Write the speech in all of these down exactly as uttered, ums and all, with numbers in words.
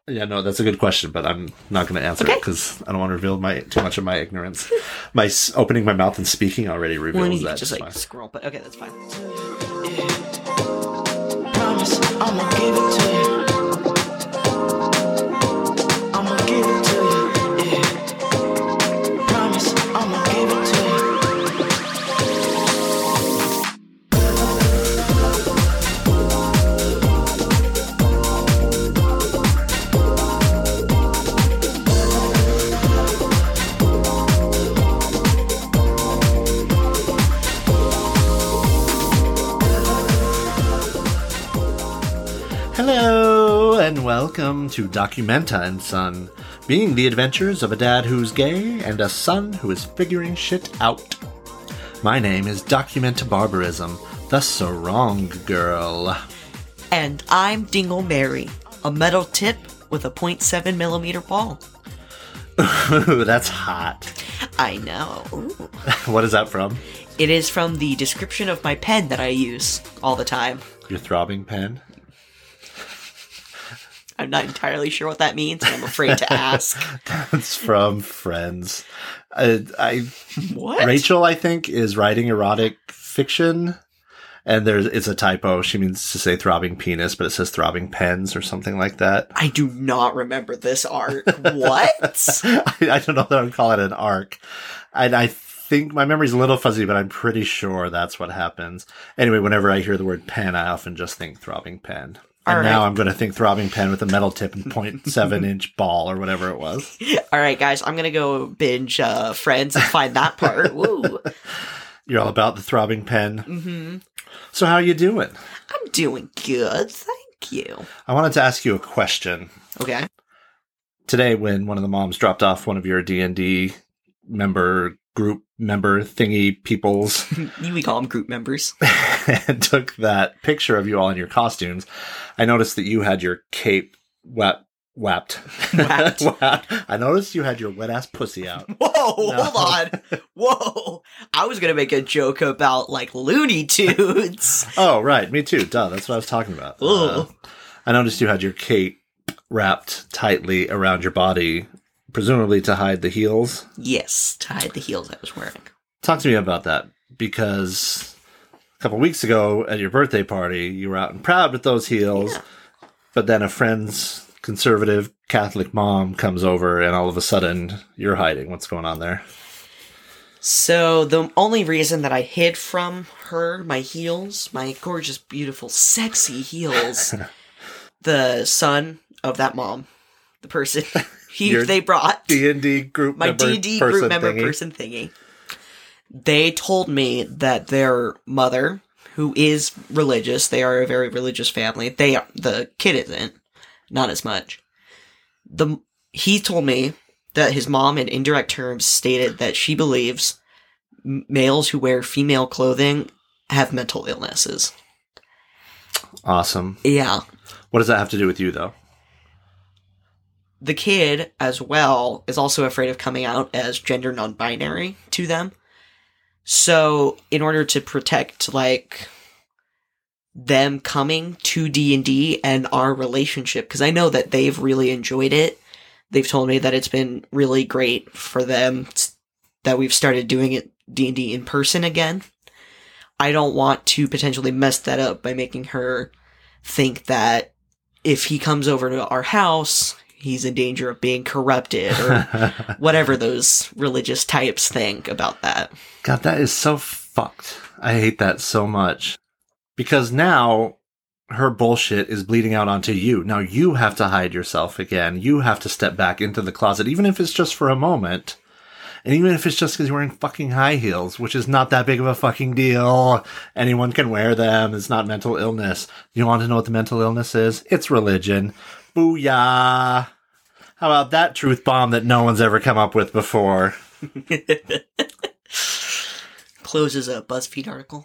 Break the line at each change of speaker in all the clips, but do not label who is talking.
Yeah, no, that's a good question, but I'm not going to answer
okay.
it because I don't want to reveal my too much of my ignorance. My s- opening my mouth and speaking already reveals
well,
that.
Just like fine. Scroll, but okay, that's fine.
Yeah. Promise, I'ma give it to you. I'ma give it to you. Yeah. Promise, I'ma give it to you.
Hello, and welcome to Documenta and Son, being the adventures of a dad who's gay and a son who is figuring shit out. My name is Documenta Barbarism, the Sarong Girl.
And I'm Dingle Mary, a metal tip with a point seven millimeter ball.
Ooh, that's hot.
I know. Ooh.
What is that from?
It is from the description of my pen that I use all the time.
Your throbbing pen?
I'm not entirely sure what that means, and I'm afraid to ask.
That's from Friends. I, I
What?
Rachel, I think, is writing erotic fiction, and there's it's a typo. She means to say throbbing penis, but it says throbbing pens or something like that.
I do not remember this arc. What?
I, I don't know that I would call it an arc. And I think my memory's a little fuzzy, but I'm pretty sure that's what happens. Anyway, whenever I hear the word pen, I often just think throbbing pen. And
All right.
now I'm going to think throbbing pen with a metal tip and point seven inch ball or whatever it was.
All right, guys, I'm going to go binge uh, Friends and find that part. Woo.
You're all about the throbbing pen.
Mm-hmm.
So how are you doing?
I'm doing good, thank you.
I wanted to ask you a question.
Okay.
Today, when one of the moms dropped off one of your D and D member group member thingy peoples
We call them group members.
and took that picture of you all in your costumes, I noticed that you had your cape wet, whapped.
Whapped.
I noticed you had your wet ass pussy out.
Whoa,
No.
hold on. Whoa. I was going to make a joke about, like, Looney Tunes.
Oh, right. Me too. Duh. That's what I was talking about. Uh,
Ugh.
I noticed you had your cape wrapped tightly around your body, presumably to hide the heels.
Yes, to hide the heels I was wearing.
Talk to me about that, because a couple weeks ago at your birthday party, you were out and proud with those heels,
Yeah.
but then a friend's conservative Catholic mom comes over and all of a sudden you're hiding. What's going on there?
So, the only reason that I hid from her, my heels, my gorgeous, beautiful, sexy heels, the son of that mom, the person he
Your
they brought,
D and D group
my
member
D and D
person
group member
thingy.
person thingy, they told me that their mother, who is religious, they are a very religious family. They are, the kid isn't, not as much. The he told me that his mom, in indirect terms, stated that she believes m- males who wear female clothing have mental illnesses.
Awesome.
Yeah.
What does that have to do with you, though?
The kid, as well, is also afraid of coming out as gender non-binary to them. So, in order to protect, like, them coming to D and D and our relationship, because I know that they've really enjoyed it. They've told me that it's been really great for them that we've started doing it D and D in person again. I don't want to potentially mess that up by making her think that if he comes over to our house, he's in danger of being corrupted or whatever those religious types think about that.
God, that is so fucked. I hate that so much. Because now her bullshit is bleeding out onto you. Now you have to hide yourself again. You have to step back into the closet, even if it's just for a moment. And even if it's just because you're wearing fucking high heels, which is not that big of a fucking deal. Anyone can wear them. It's not mental illness. You want to know what the mental illness is? It's religion. Booyah. How about that truth bomb that no one's ever come up with before?
Closes a BuzzFeed article.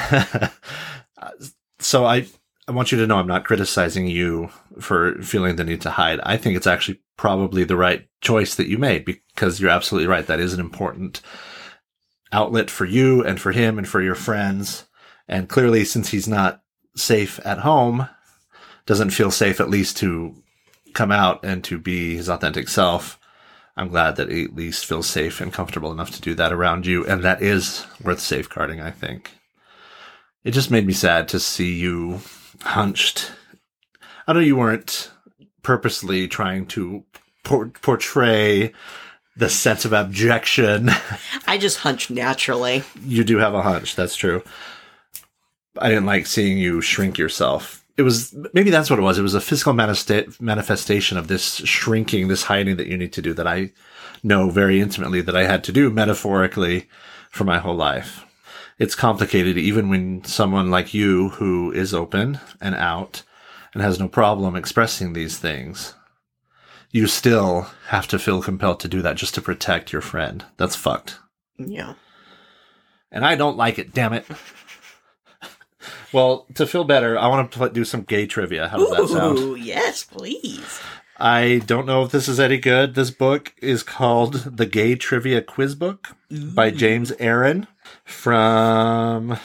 So I, I want you to know I'm not criticizing you for feeling the need to hide. I think it's actually probably the right choice that you made, because you're absolutely right. That is an important outlet for you and for him and for your friends. And clearly, since he's not safe at home, doesn't feel safe at least to come out and to be his authentic self, I'm glad that he at least feels safe and comfortable enough to do that around you. And that is worth safeguarding, I think. It just made me sad to see you hunched. I know you weren't purposely trying to por- portray the sense of abjection.
I just hunch naturally.
You do have a hunch. That's true. I didn't like seeing you shrink yourself. It was, maybe that's what it was. It was a physical manifesta- manifestation of this shrinking, this hiding that you need to do that I know very intimately that I had to do metaphorically for my whole life. It's complicated even when someone like you who is open and out and has no problem expressing these things, you still have to feel compelled to do that just to protect your friend. That's fucked.
Yeah.
And I don't like it, damn it. Well, to feel better, I want to pl- do some gay trivia. How does that sound?
Ooh, yes, please.
I don't know if this is any good. This book is called The Gay Trivia Quiz Book
Ooh.
by James Aaron from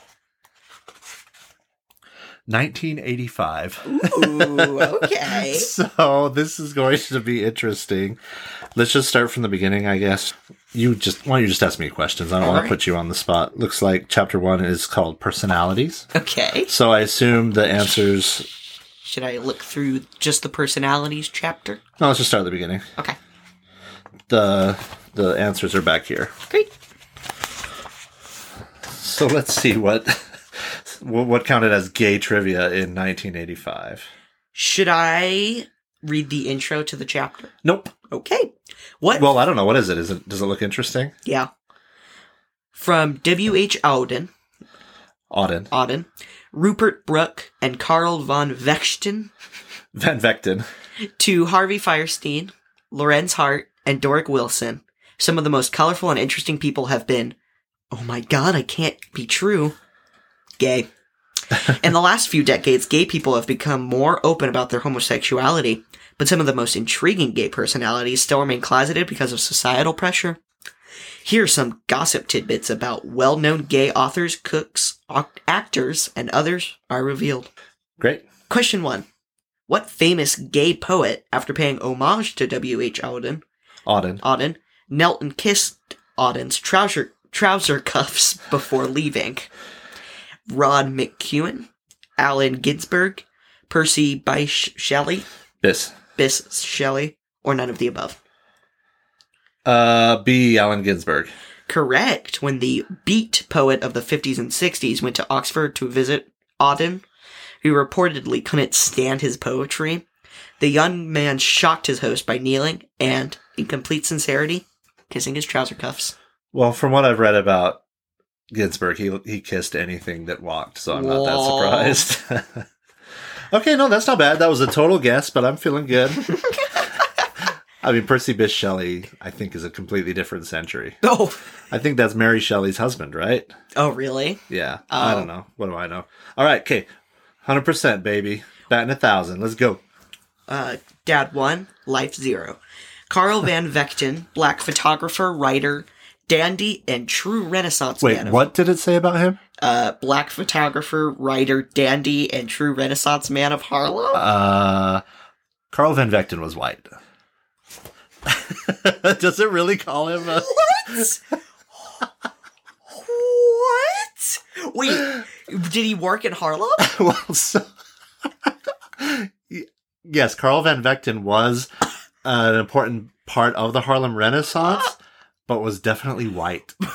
nineteen eighty-five.
Ooh, okay.
So this is going to be interesting. Let's just start from the beginning, I guess. You just why don't you just ask me questions? I don't
All
want
right.
to put you on the spot. Looks like chapter one is called personalities.
Okay.
So I assume the answers.
Should I look through just the personalities chapter?
No, let's just start at the beginning.
Okay.
The the answers are back here.
Great.
So let's see what what what counted as gay trivia in nineteen eighty-five.
Should I read the intro to the chapter?
Nope.
Okay. What?
Well, I don't know. What is it? Is it does it look interesting?
Yeah. From W H. Auden,
Auden.
Auden, Rupert Brooke, and Carl von Vechten,
Van Vechten.
to Harvey Firestein, Lorenz Hart, and Doric Wilson, some of the most colorful and interesting people have been, oh my god, I can't be true, gay. In the last few decades, gay people have become more open about their homosexuality, but some of the most intriguing gay personalities still remain closeted because of societal pressure. Here are some gossip tidbits about well-known gay authors, cooks, act- actors, and others are revealed.
Great.
Question one. What famous gay poet, after paying homage to W H. Auden,
Auden.
Auden, knelt and kissed Auden's trouser, trouser cuffs before leaving? Rod McEwen, Allen Ginsberg, Percy Bysshe Shelley,
Bis.
Bis Shelley, or none of the above?
Uh, B. Allen Ginsberg.
Correct. When the beat poet of the fifties and sixties went to Oxford to visit Auden, who reportedly couldn't stand his poetry, the young man shocked his host by kneeling and, in complete sincerity, kissing his trouser cuffs.
Well, from what I've read about Ginsberg, he he kissed anything that walked, so I'm not
Whoa.
that surprised. Okay, no, that's not bad. That was a total guess, but I'm feeling good. I mean, Percy Bysshe Shelley, I think, is a completely different century.
Oh,
I think that's Mary Shelley's husband, right?
oh, really?
Yeah. I
Oh.
don't know. What do I know? All right, okay. one hundred percent, baby. Batting a thousand. Let's go.
Uh, Dad one, Life zero. Carl Van Vechten, black photographer, writer, dandy, and true Renaissance
Wait,
man. of-
what did it say about him?
Uh, black photographer, writer, dandy, and true Renaissance man of Harlem.
Uh, Carl Van Vechten was white. Does it really call him a...
What? What? Wait, did he work in Harlem?
Well, so... Yes, Carl Van Vechten was an important part of the Harlem Renaissance, but was definitely white.
No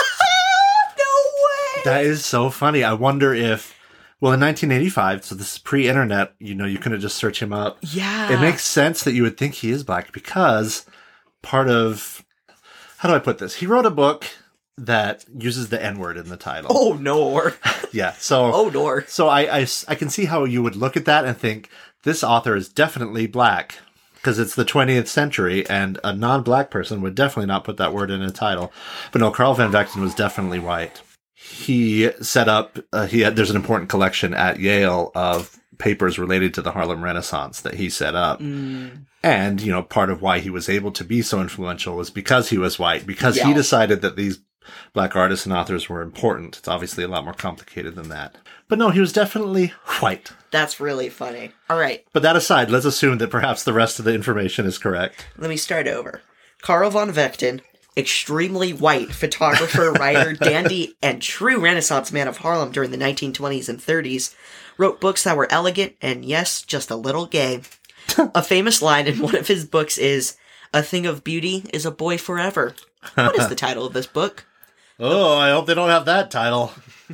way!
That is so funny. I wonder if... Well, in nineteen eighty-five, so this is pre-internet, you know, you couldn't just search him up.
Yeah.
It makes sense that you would think he is black because part of... How do I put this? He wrote a book that uses the N-word in the title.
Oh, no.
Yeah, so...
Oh, no.
So I, I, I can see how you would look at that and think, this author is definitely black, because it's the twentieth century, and a non-black person would definitely not put that word in a title. But no, Carl Van Vechten was definitely white. He set up, uh, he had, there's an important collection at Yale of papers related to the Harlem Renaissance that he set up.
Mm.
And, you know, part of why he was able to be so influential was because he was white, because he
Yeah.
decided that these black artists and authors were important. It's obviously a lot more complicated than that. But no, he was definitely white.
That's really funny. All right,
But that aside, let's assume that perhaps the rest of the information is correct.
let me start over. Karl von Vechten, extremely white photographer, writer, dandy, and true Renaissance man of Harlem during the nineteen twenties and thirties, wrote books that were elegant and, yes, just a little gay. A famous line in one of his books is, "A thing of beauty is a boy forever." What is the title of this book?
Oh, I hope they don't have that title.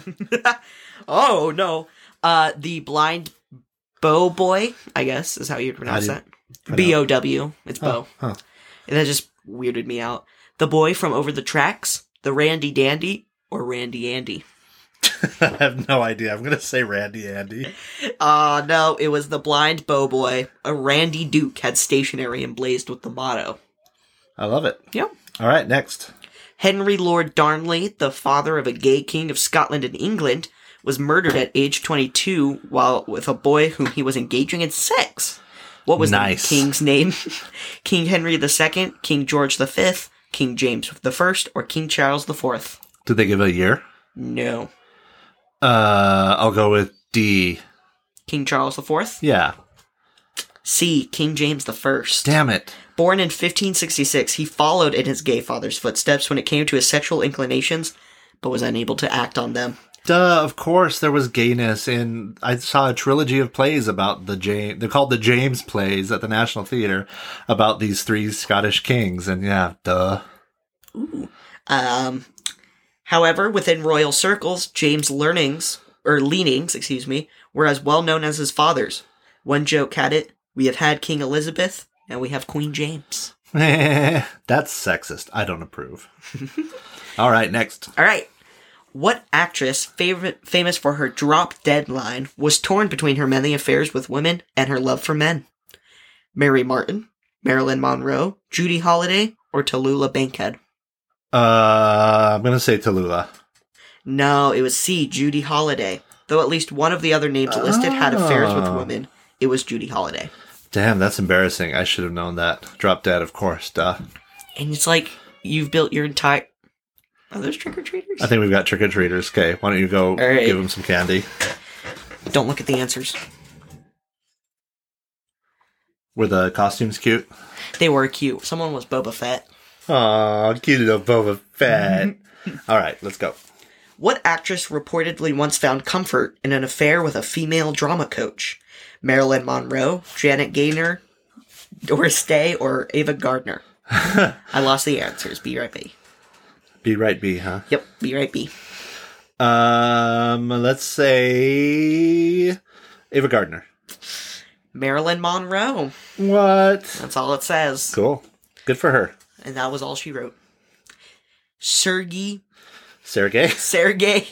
Oh, no. Uh, The Blind Bow Boy, I guess, is how you'd pronounce
How do
that. B O W. It's Bow.
Huh.
And that just weirded me out. The Boy from Over the Tracks, The Randy Dandy, or Randy Andy.
I have no idea. I'm going to say Randy Andy.
Uh, no, it was The Blind Bow Boy. A Randy Duke had stationery emblazed with the motto.
I love it.
Yep.
All right, next.
Henry Lord Darnley, the father of a gay king of Scotland and England, was murdered at age twenty-two while with a boy whom he was engaging in sex. What was
Nice.
the king's name? King Henry the Second, King George the Fifth, King James the First, or King Charles the Fourth?
Did they give a year?
No.
Uh, I'll go with D.
King Charles the Fourth?
Yeah.
C. King James the First.
Damn it.
Born in fifteen sixty-six, he followed in his gay father's footsteps when it came to his sexual inclinations, but was unable to act on them.
Duh, of course there was gayness in... I saw a trilogy of plays about the James... They're called the James plays at the National Theatre about these three Scottish kings, and yeah, duh.
Ooh. Um, however, within royal circles, James' learnings, or leanings, excuse me, were as well known as his father's. One joke had it, we have had King Elizabeth, and we have Queen James.
That's sexist. I don't approve. All right, next.
All right. What actress, favorite, famous for her drop-dead line, was torn between her many affairs with women and her love for men? Mary Martin, Marilyn Monroe, Judy Holliday, or Tallulah Bankhead?
Uh, I'm going to say Tallulah.
No, it was C, Judy Holliday. Though at least one of the other names listed had affairs with
Oh.
women, it was Judy Holliday.
Damn, that's embarrassing. I should have known that. Drop dead, of course, duh.
And it's like, you've built your entire... Are those trick-or-treaters?
I think we've got trick-or-treaters. Okay, why don't you go
right.
give them some candy?
Don't look at the answers.
Were the costumes cute?
They were cute. Someone was Boba Fett.
Aw, cute little Boba Fett. All right, let's go.
What actress reportedly once found comfort in an affair with a female drama coach? Marilyn Monroe, Janet Gaynor, Doris Day, or Ava Gardner? I lost the answers. Be right B.
Be right, B, huh?
Yep, be right B.
Um, let's say Ava Gardner.
Marilyn Monroe.
What?
That's all it says.
Cool. Good for her.
And that was all she wrote. Sergei,
Sergey?
Sergei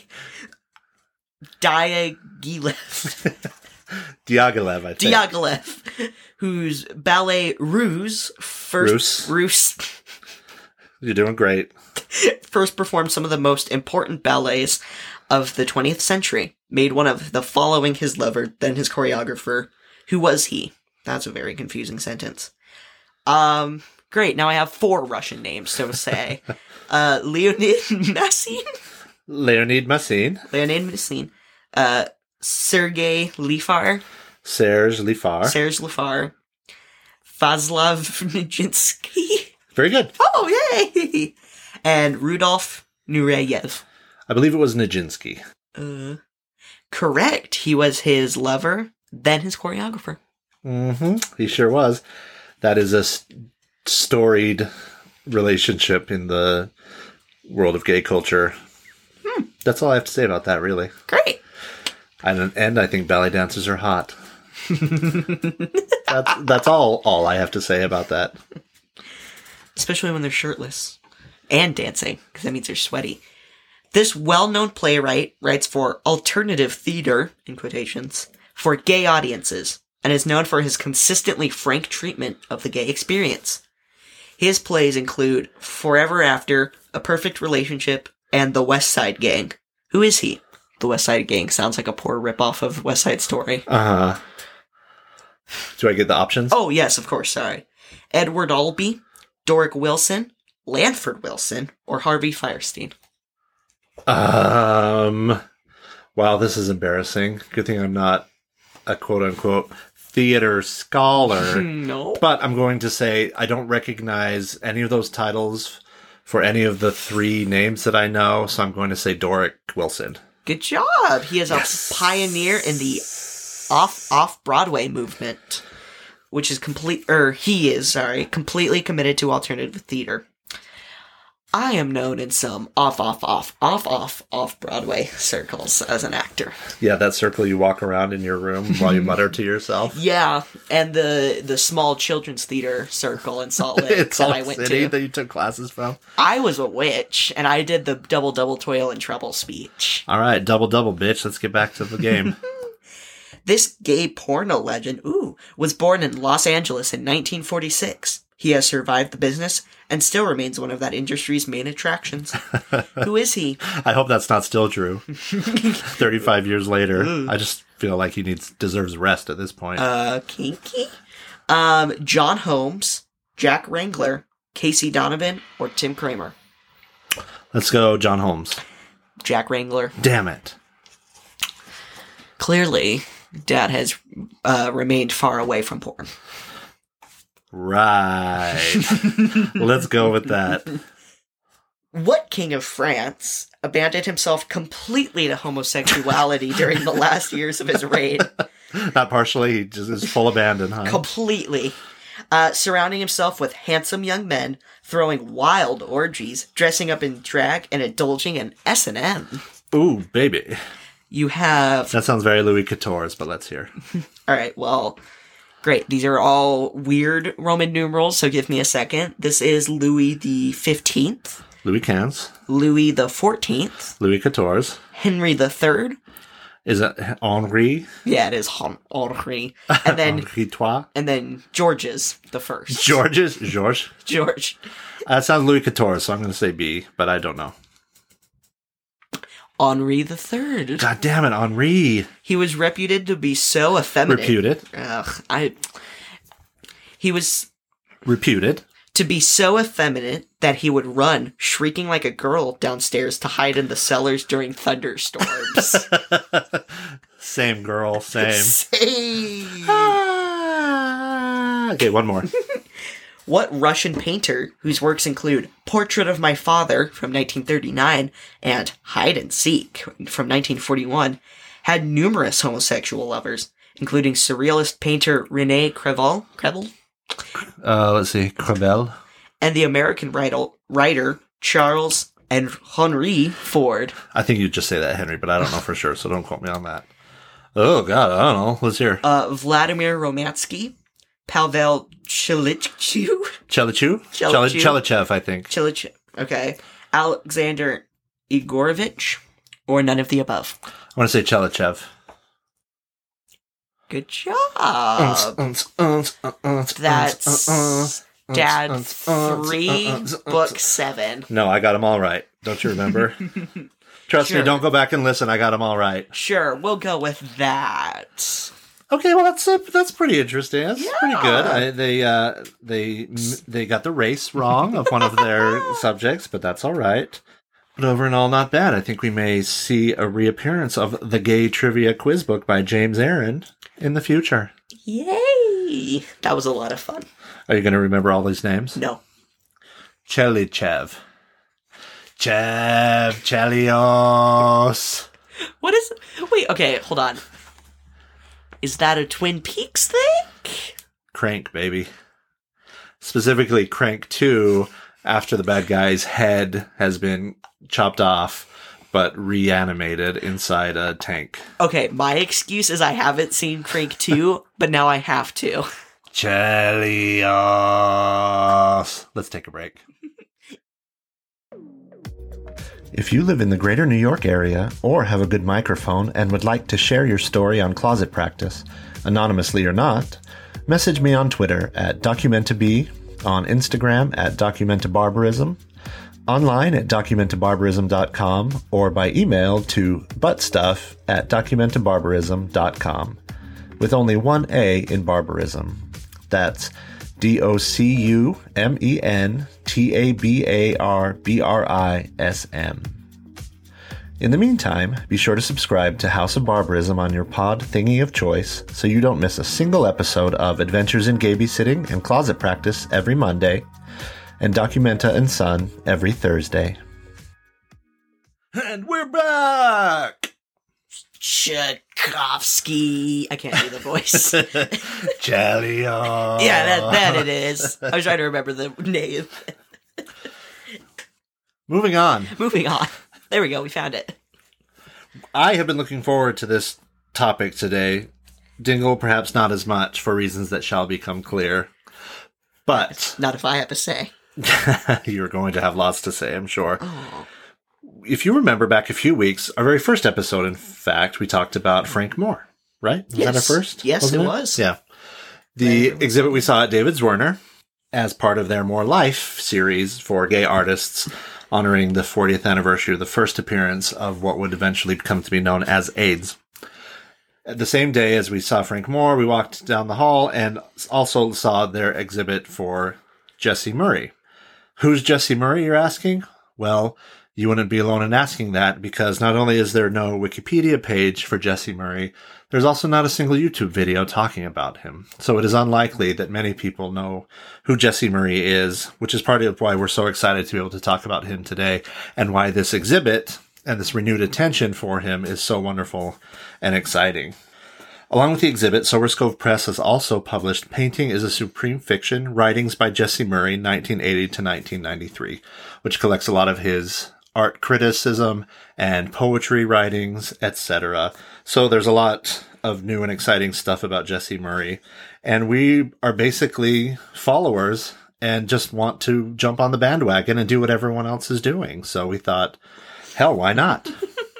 Diaghilev.
Diaghilev, I think.
Diaghilev, whose ballet Ruse first Ruse.
You're doing great.
first performed some of the most important ballets of the twentieth century, made one of the following his lover, then his choreographer. Who was he? That's a very confusing sentence. Um, great, now I have four Russian names, so to say. uh, Leonid Massin?
Leonid Massin.
Leonid Massin. Uh, Sergei Lifar.
Serge Lifar.
Serge Lifar. Vaslav Nijinsky.
Very good.
Oh, yay! And Rudolf Nureyev.
I believe it was Nijinsky.
Uh, correct. He was his lover, then his choreographer.
Mm-hmm. He sure was. That is a s- storied relationship in the world of gay culture.
Hmm.
That's all I have to say about that, really.
Great.
And, and I think ballet dancers are hot. that's, that's all, all I have to say about that.
Especially when they're shirtless. And dancing, because that means they're sweaty. This well-known playwright writes for alternative theater, in quotations, for gay audiences, and is known for his consistently frank treatment of the gay experience. His plays include Forever After, A Perfect Relationship, and The West Side Gang. Who is he? The West Side Gang sounds like a poor ripoff of West Side Story.
Uh-huh. Do I get the options?
Oh, yes, of course, sorry. Edward Albee, Doric Wilson, Lanford Wilson, or Harvey Firestein.
Um, wow, this is embarrassing. Good thing I'm not a quote-unquote theater scholar.
No.
But I'm going to say I don't recognize any of those titles for any of the three names that I know, so I'm going to say Doric Wilson.
Good job. He is
Yes.
a pioneer in the off off Broadway movement, which is complete. Or he is sorry, completely committed to alternative theater. I am known in some off off off off off off Broadway circles as an actor.
Yeah, that circle you walk around in your room while you mutter to yourself.
Yeah, and the the small children's theater circle in Salt Lake
It's
that
all
I went
city
to.
that you took classes from.
I was a witch, and I did the double double toil and trouble speech.
All right, double double, bitch. Let's get back to the game.
This gay porno legend, ooh, was born in Los Angeles in nineteen forty-six. He has survived the business and still remains one of that industry's main attractions. Who is he?
I hope that's not still true. thirty-five years later, I just feel like he needs deserves rest at this point.
Uh, kinky? Um, John Holmes, Jack Wrangler, Casey Donovan, or Tim Kramer?
Let's go, John Holmes.
Jack Wrangler.
Damn it.
Clearly, Dad has uh, remained far away from porn.
Right. Let's go with that.
What king of France abandoned himself completely to homosexuality during the last years of his reign?
Not partially, he just is full abandon, huh?
Completely. Uh, surrounding himself with handsome young men, throwing wild orgies, dressing up in drag, and indulging in S and M.
Ooh, baby.
You have...
That sounds very Louis Quatorze, but let's hear.
Alright, well... Great. These are all weird Roman numerals, so give me a second. This is Louis the fifteenth.
Louis Quinze.
Louis the fourteenth.
Louis Quatorze.
Henry the third.
Is it Henri?
Yeah, it is Hon- Henri. And then...
Henri Trois?
and then George's the first.
George's? George?
George.
That sounds Louis Quatorze, so I'm going to say B, but I don't know.
Henri the third.
God damn it, Henri.
He was reputed to be so effeminate.
Reputed.
Ugh, I... He was...
Reputed.
to be so effeminate that he would run, shrieking like a girl, downstairs to hide in the cellars during thunderstorms.
Same girl, same.
Same.
Ah. Okay, one more.
What Russian painter, whose works include Portrait of My Father from nineteen thirty-nine and Hide and Seek from nineteen forty-one, had numerous homosexual lovers, including surrealist painter René Crevel, Crevel
Uh, let's see, Crevel.
and the American writer, writer Charles and Henry Ford.
I think you'd just say that, Henry, but I don't know for sure, so don't quote me on that. Oh, God, I don't know. Let's hear.
Uh, Vladimir Romansky, Pavel Chilichu,
Chelichu?
Chelichu.
Chelichev, I think.
Chilich, okay, Alexander Igorovich, or none of the above.
I want to say Chelichev.
Good job. That's Dad three, book seven.
No, I got them all right. Don't you remember? Trust
Sure.
me, don't go back and listen. I got them all right.
Sure, we'll go with that.
Okay, well that's uh, that's pretty interesting. That's
Yeah.
pretty good. I, they uh, they they got the race wrong of one of their subjects, but that's all right. But over and all, not bad. I think we may see a reappearance of the Gay Trivia Quiz Book by James Aaron in the future.
Yay! That was a lot of fun.
Are you going to remember all these names?
No.
Chelichev. Chev. Chelios.
What is... Wait, okay, hold on. Is that a Twin Peaks thing?
Crank, baby. Specifically, Crank two, after the bad guy's head has been chopped off, but reanimated inside a tank.
Okay, my excuse is I haven't seen Crank two, but now I have to.
Chelios. Let's take a break. If you live in the greater New York area or have a good microphone and would like to share your story on Closet Practice, anonymously or not, message me on Twitter at DocumentaB, on Instagram at DocumentaBarbarism, online at documentabarbarism dot com, or by email to buttstuff at documentabarbarism dot com, with only one A in barbarism. That's D O C U M E N T A B A R B R I S M. In the meantime, be sure to subscribe to House of Barbarism on your pod thingy of choice so you don't miss a single episode of Adventures in Gay Babysitting and Closet Practice every Monday, and Documenta and Son every Thursday. And we're back!
Tchaikovsky. I can't do the voice.
Jelly on.
Yeah, that, that it is. I was trying to remember the name.
Moving on.
Moving on. There we go. We found it.
I have been looking forward to this topic today. Dingle, perhaps not as much, for reasons that shall become clear. But
Not if I have to say.
you're going to have lots to say, I'm sure.
Oh.
If you remember back a few weeks, our very first episode, in fact, we talked about Frank Moore, right? Was
Yes.
that our first?
Yes,
Wasn't
it was.
Yeah. The exhibit we saw at David Zwirner as part of their More Life series for gay artists, honoring the fortieth anniversary of the first appearance of what would eventually come to be known as AIDS. The same day as we saw Frank Moore, we walked down the hall and also saw their exhibit for Jesse Murray. Who's Jesse Murray, you're asking? Well, you wouldn't be alone in asking that, because not only is there no Wikipedia page for Jesse Murray, there's also not a single YouTube video talking about him. So it is unlikely that many people know who Jesse Murray is, which is part of why we're so excited to be able to talk about him today, and why this exhibit and this renewed attention for him is so wonderful and exciting. Along with the exhibit, Sober Scove Press has also published Painting is a Supreme Fiction, Writings by Jesse Murray, nineteen eighty to nineteen ninety-three, which collects a lot of his art criticism and poetry writings, et cetera. So there's a lot of new and exciting stuff about Jesse Murray. And we are basically followers and just want to jump on the bandwagon and do what everyone else is doing. So we thought, hell, why not?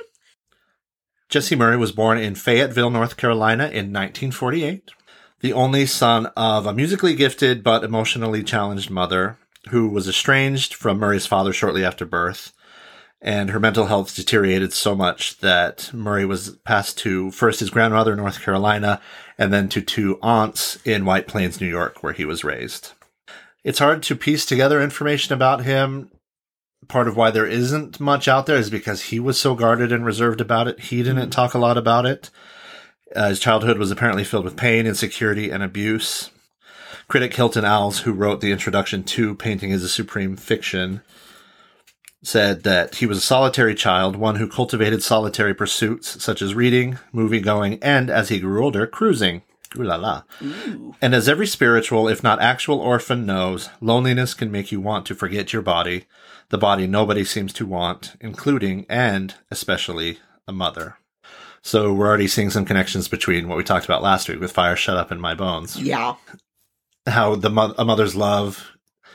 Jesse Murray was born in Fayetteville, North Carolina in nineteen forty-eight, the only son of a musically gifted but emotionally challenged mother who was estranged from Murray's father shortly after birth. And her mental health deteriorated so much that Murray was passed to first his grandmother in North Carolina and then to two aunts in White Plains, New York, where he was raised. It's hard to piece together information about him. Part of why there isn't much out there is because he was so guarded and reserved about it. He didn't talk a lot about it. Uh, his childhood was apparently filled with pain, insecurity, and abuse. Critic Hilton Owls, who wrote the introduction to Painting is a Supreme Fiction, said that he was a solitary child, one who cultivated solitary pursuits such as reading, movie-going, and, as he grew older, cruising. Ooh la la.
Ooh.
And as every spiritual, if not actual orphan knows, loneliness can make you want to forget your body, the body nobody seems to want, including, and especially, a mother. So we're already seeing some connections between what we talked about last week with Fire Shut Up in My Bones.
Yeah.
How the mo- a mother's love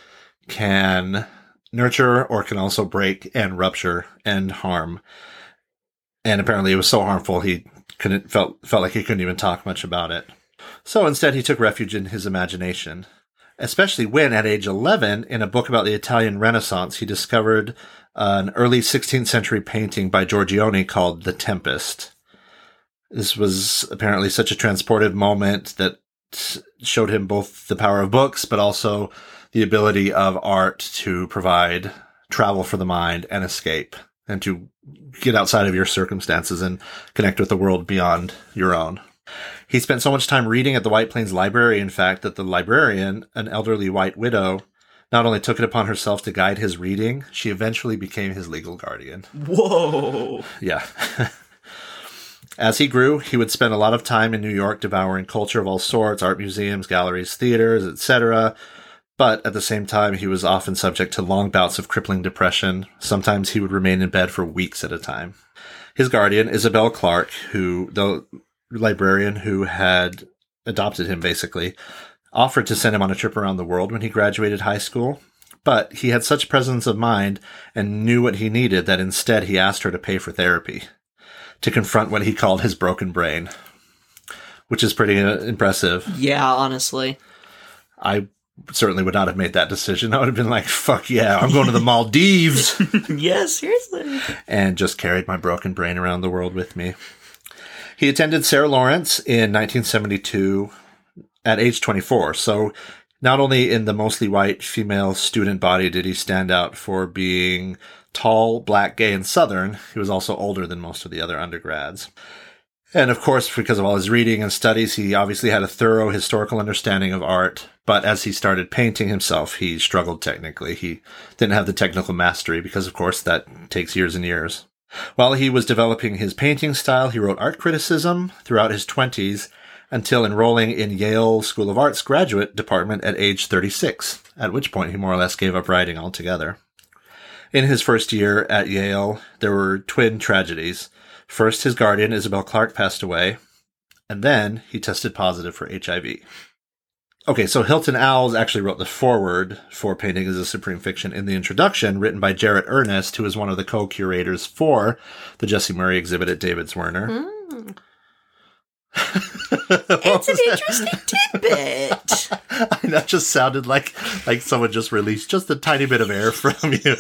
can nurture or can also break and rupture and harm. And apparently it was so harmful he couldn't felt felt like he couldn't even talk much about it. So instead he took refuge in his imagination, especially when at age eleven, in a book about the Italian Renaissance, he discovered an early sixteenth century painting by Giorgione called The Tempest. This was apparently such a transportive moment that showed him both the power of books, but also the ability of art to provide travel for the mind and escape, and to get outside of your circumstances and connect with the world beyond your own. He spent so much time reading at the White Plains Library, in fact, that the librarian, an elderly white widow, not only took it upon herself to guide his reading, she eventually became his legal guardian.
Whoa.
Yeah. As he grew, he would spend a lot of time in New York devouring culture of all sorts, art museums, galleries, theaters, et cetera. But at the same time, he was often subject to long bouts of crippling depression. Sometimes he would remain in bed for weeks at a time. His guardian, Isabel Clark, who, the librarian who had adopted him basically, offered to send him on a trip around the world when he graduated high school. But he had such presence of mind and knew what he needed that instead he asked her to pay for therapy, to confront what he called his broken brain, which is pretty uh, impressive.
Yeah, honestly.
I certainly would not have made that decision. I would have been like, fuck yeah, I'm going to the Maldives.
Yeah, seriously.
And just carried my broken brain around the world with me. He attended Sarah Lawrence in nineteen seventy-two at age twenty-four. So Not only in the mostly white female student body did he stand out for being tall, black, gay, and Southern, he was also older than most of the other undergrads. And of course, because of all his reading and studies, he obviously had a thorough historical understanding of art. But as he started painting himself, he struggled technically. He didn't have the technical mastery because, of course, that takes years and years. While he was developing his painting style, he wrote art criticism throughout his twenties until enrolling in Yale School of Art's graduate department at age thirty-six, at which point he more or less gave up writing altogether. In his first year at Yale, there were twin tragedies. First, his guardian, Isabel Clarke, passed away, and then he tested positive for H I V. Okay, so Hilton Als actually wrote the foreword for Painting as a Supreme Fiction in the introduction, written by Jarrett Ernest, who is one of the co-curators for the Jesse Murray exhibit at David's Werner.
Mm. It's an interesting tidbit.
I know, it just sounded like like someone just released just a tiny bit of air from you.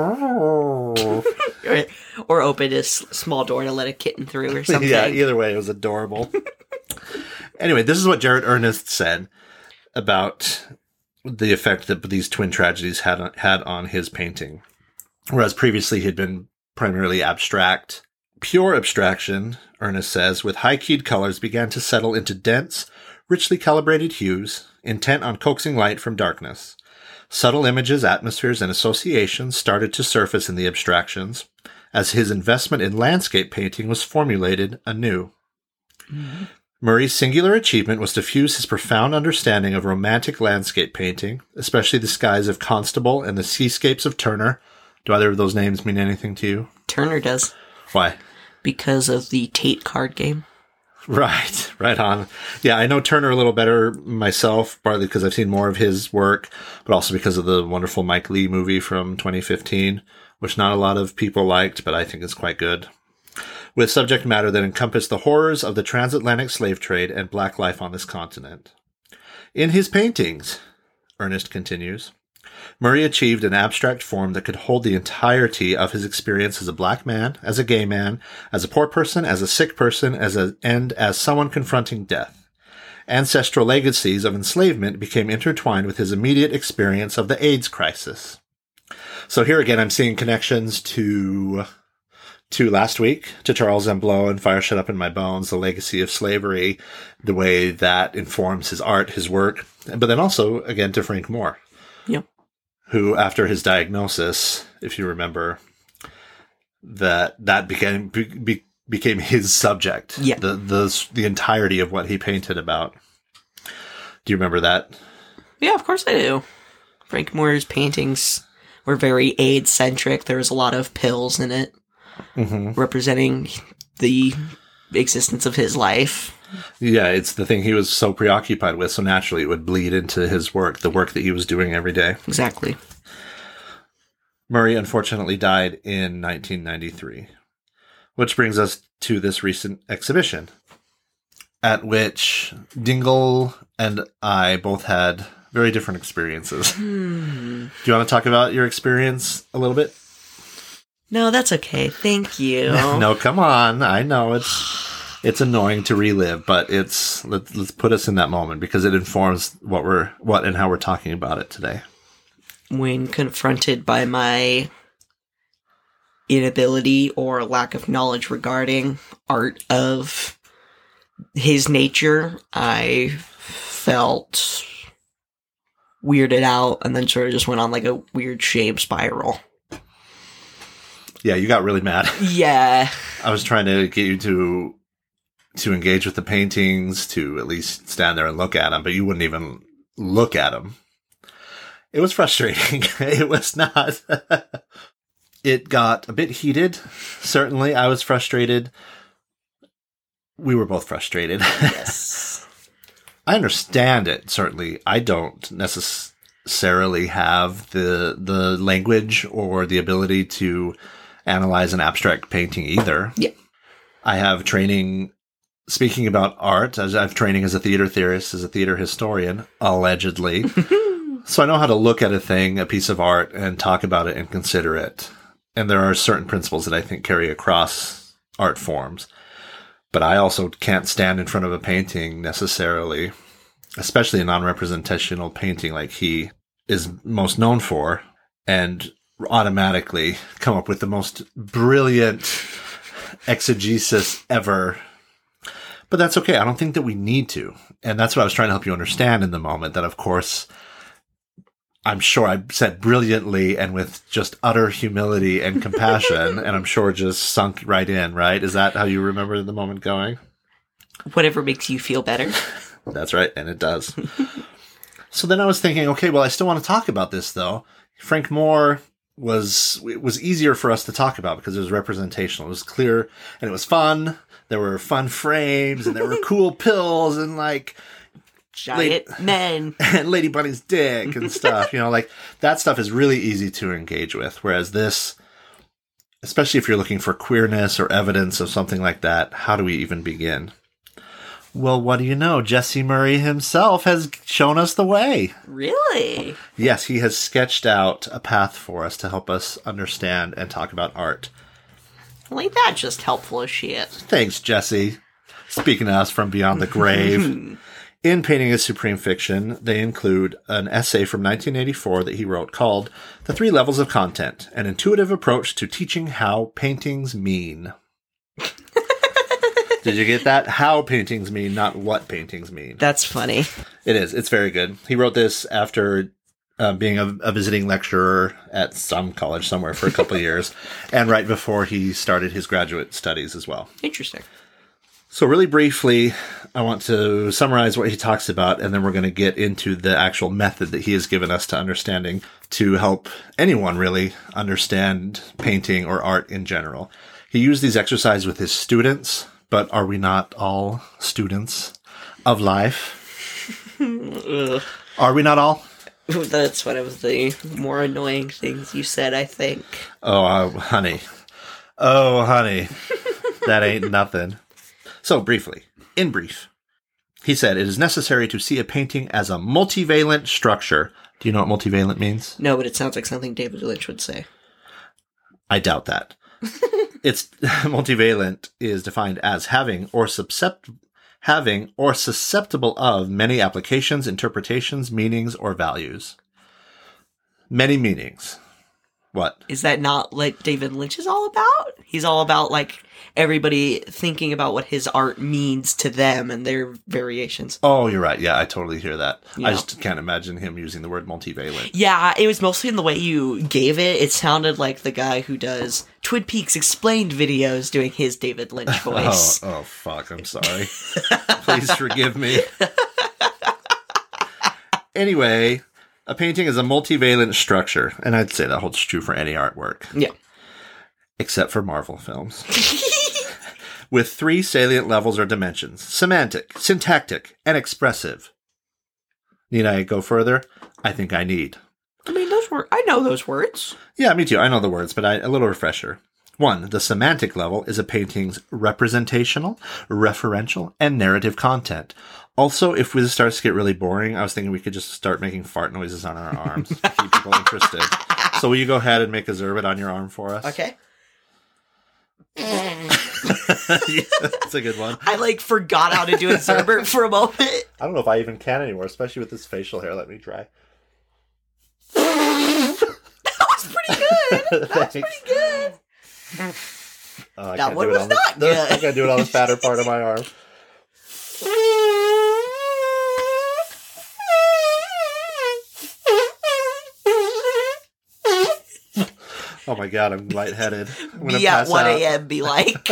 or, or opened a s- small door to let a kitten through or something.
Yeah, either way, it was adorable. Anyway, this is what Jarrett Ernest said about the effect that these twin tragedies had on, had on his painting. Whereas previously he'd been primarily abstract. Pure abstraction, Ernest says, with high-keyed colors began to settle into dense, richly calibrated hues, intent on coaxing light from darkness. Subtle images, atmospheres, and associations started to surface in the abstractions as his investment in landscape painting was formulated anew. Mm-hmm. Murray's singular achievement was to fuse his profound understanding of romantic landscape painting, especially the skies of Constable and the seascapes of Turner. Do either of those names mean anything to you?
Turner does.
Why?
Because of the Tate card game.
Right, right on. Yeah, I know Turner a little better myself, partly because I've seen more of his work, but also because of the wonderful Mike Leigh movie from twenty fifteen, which not a lot of people liked, but I think is quite good. With subject matter that encompassed the horrors of the transatlantic slave trade and black life on this continent. In his paintings, Ernest continues, Murray achieved an abstract form that could hold the entirety of his experience as a black man, as a gay man, as a poor person, as a sick person, as a, and as someone confronting death. Ancestral legacies of enslavement became intertwined with his immediate experience of the AIDS crisis. So here again, I'm seeing connections to, to last week, to Charles Zambleau and Fire Shut Up in My Bones, the legacy of slavery, the way that informs his art, his work, but then also, again, to Frank Moore.
Yep.
Who, after his diagnosis, if you remember, that that became be, be, became his subject.
Yeah.
The the the entirety of what he painted about. Do you remember that?
Yeah, of course I do. Frank Moore's paintings were very AIDS centric. There was a lot of pills in it, mm-hmm. representing the existence of his life.
Yeah, it's the thing he was so preoccupied with, so naturally it would bleed into his work, the work that he was doing every day.
Exactly.
Murray unfortunately died in nineteen ninety-three, which brings us to this recent exhibition, at which Dingle and I both had very different experiences.
Hmm.
Do you want to talk about your experience a little bit?
No, that's okay. Thank you.
No, come on. I know it's... It's annoying to relive, but it's let's, let's put us in that moment because it informs what we're what and how we're talking about it today.
When confronted by my inability or lack of knowledge regarding art of his nature, I felt weirded out and then sort of just went on like a weird shame spiral.
Yeah, you got really mad.
Yeah.
I was trying to get you to to engage with the paintings, to at least stand there and look at them, but you wouldn't even look at them. It was frustrating. It was not. It got a bit heated. Certainly, I was frustrated. We were both frustrated.
Yes.
I understand it, certainly. I don't necessarily have the the language or the ability to analyze an abstract painting either.
Yeah.
I have training... Speaking about art, as I have training as a theater theorist, as a theater historian, allegedly. So I know how to look at a thing, a piece of art, and talk about it and consider it. And there are certain principles that I think carry across art forms. But I also can't stand in front of a painting necessarily especially a non-representational painting like he is most known for, and automatically come up with the most brilliant exegesis ever. But that's okay. I don't think that we need to. And that's what I was trying to help you understand in the moment, that of course, I'm sure I said brilliantly and with just utter humility and compassion, and I'm sure just sunk right in, right? Is that how you remember the moment going?
Whatever makes you feel better.
That's right, and it does. So then I was thinking, okay, well, I still want to talk about this, though. Frank Moore was it was easier for us to talk about because it was representational. It was clear, and it was fun. There were fun frames, and there were cool pills, and like
giant Lady, men,
and Lady Bunny's dick and stuff. You know, like that stuff is really easy to engage with. Whereas this, especially if you're looking for queerness or evidence of something like that, how do we even begin? Well, what do you know? Jesse Murray himself has shown us the way.
Really?
Yes, he has sketched out a path for us to help us understand and talk about art.
Like that, just helpful as shit.
Thanks, Jesse. Speaking to us from beyond the grave. In Painting is Supreme Fiction, they include an essay from nineteen eighty-four that he wrote called The Three Levels of Content, an intuitive approach to teaching how paintings mean. Did you get that? How paintings mean, not what paintings mean.
That's funny.
It is. It's very good. He wrote this after uh, being a, a visiting lecturer at some college somewhere for a couple of years, and right before he started his graduate studies as well.
Interesting.
So really briefly, I want to summarize what he talks about, and then we're going to get into the actual method that he has given us to understanding to help anyone really understand painting or art in general. He used these exercises with his students, but are we not all students of life? Are we not all?
That's one of the more annoying things you said, I think.
Oh, uh, honey. Oh, honey. That ain't nothing. So, briefly, in brief, he said, it is necessary to see a painting as a multivalent structure. Do you know what multivalent means?
No, but it sounds like something David Lynch would say.
I doubt that. It's multivalent is defined as having or suscept, having or susceptible of many applications, interpretations, meanings, or values. Many meanings. What?
Is that not like David Lynch is all about? He's all about like everybody thinking about what his art means to them and their variations.
Oh, you're right. Yeah, I totally hear that.
Yeah.
I just can't imagine him using the word multivalent.
Yeah, it was mostly in the way you gave it. It sounded like the guy who does Twin Peaks Explained videos doing his David Lynch voice.
oh, oh, fuck. I'm sorry. Please forgive me. Anyway, a painting is a multivalent structure, and I'd say that holds true for any artwork.
Yeah.
Except for Marvel films. With three salient levels or dimensions: semantic, syntactic, and expressive. Need I go further? I think I need.
I mean, those were I know those words.
Yeah, me too. I know the words, but I, a little refresher. One, the semantic level is a painting's representational, referential, and narrative content. Also, if this starts to get really boring, I was thinking we could just start making fart noises on our arms to keep people interested. So will you go ahead and make a Zerbit on your arm for us?
Okay.
Yeah, that's a good one.
I like forgot how to do a Zerbert for a moment.
I don't know if I even can anymore, especially with this facial hair. Let me try.
That was pretty good. That was pretty good.
Oh, I
That
can't
one
do it
was
on the,
not good.
I can't do it on the fatter part of my arm. Oh my god, I'm lightheaded. I'm gonna
Be at
pass
one
out.
a.m. be like...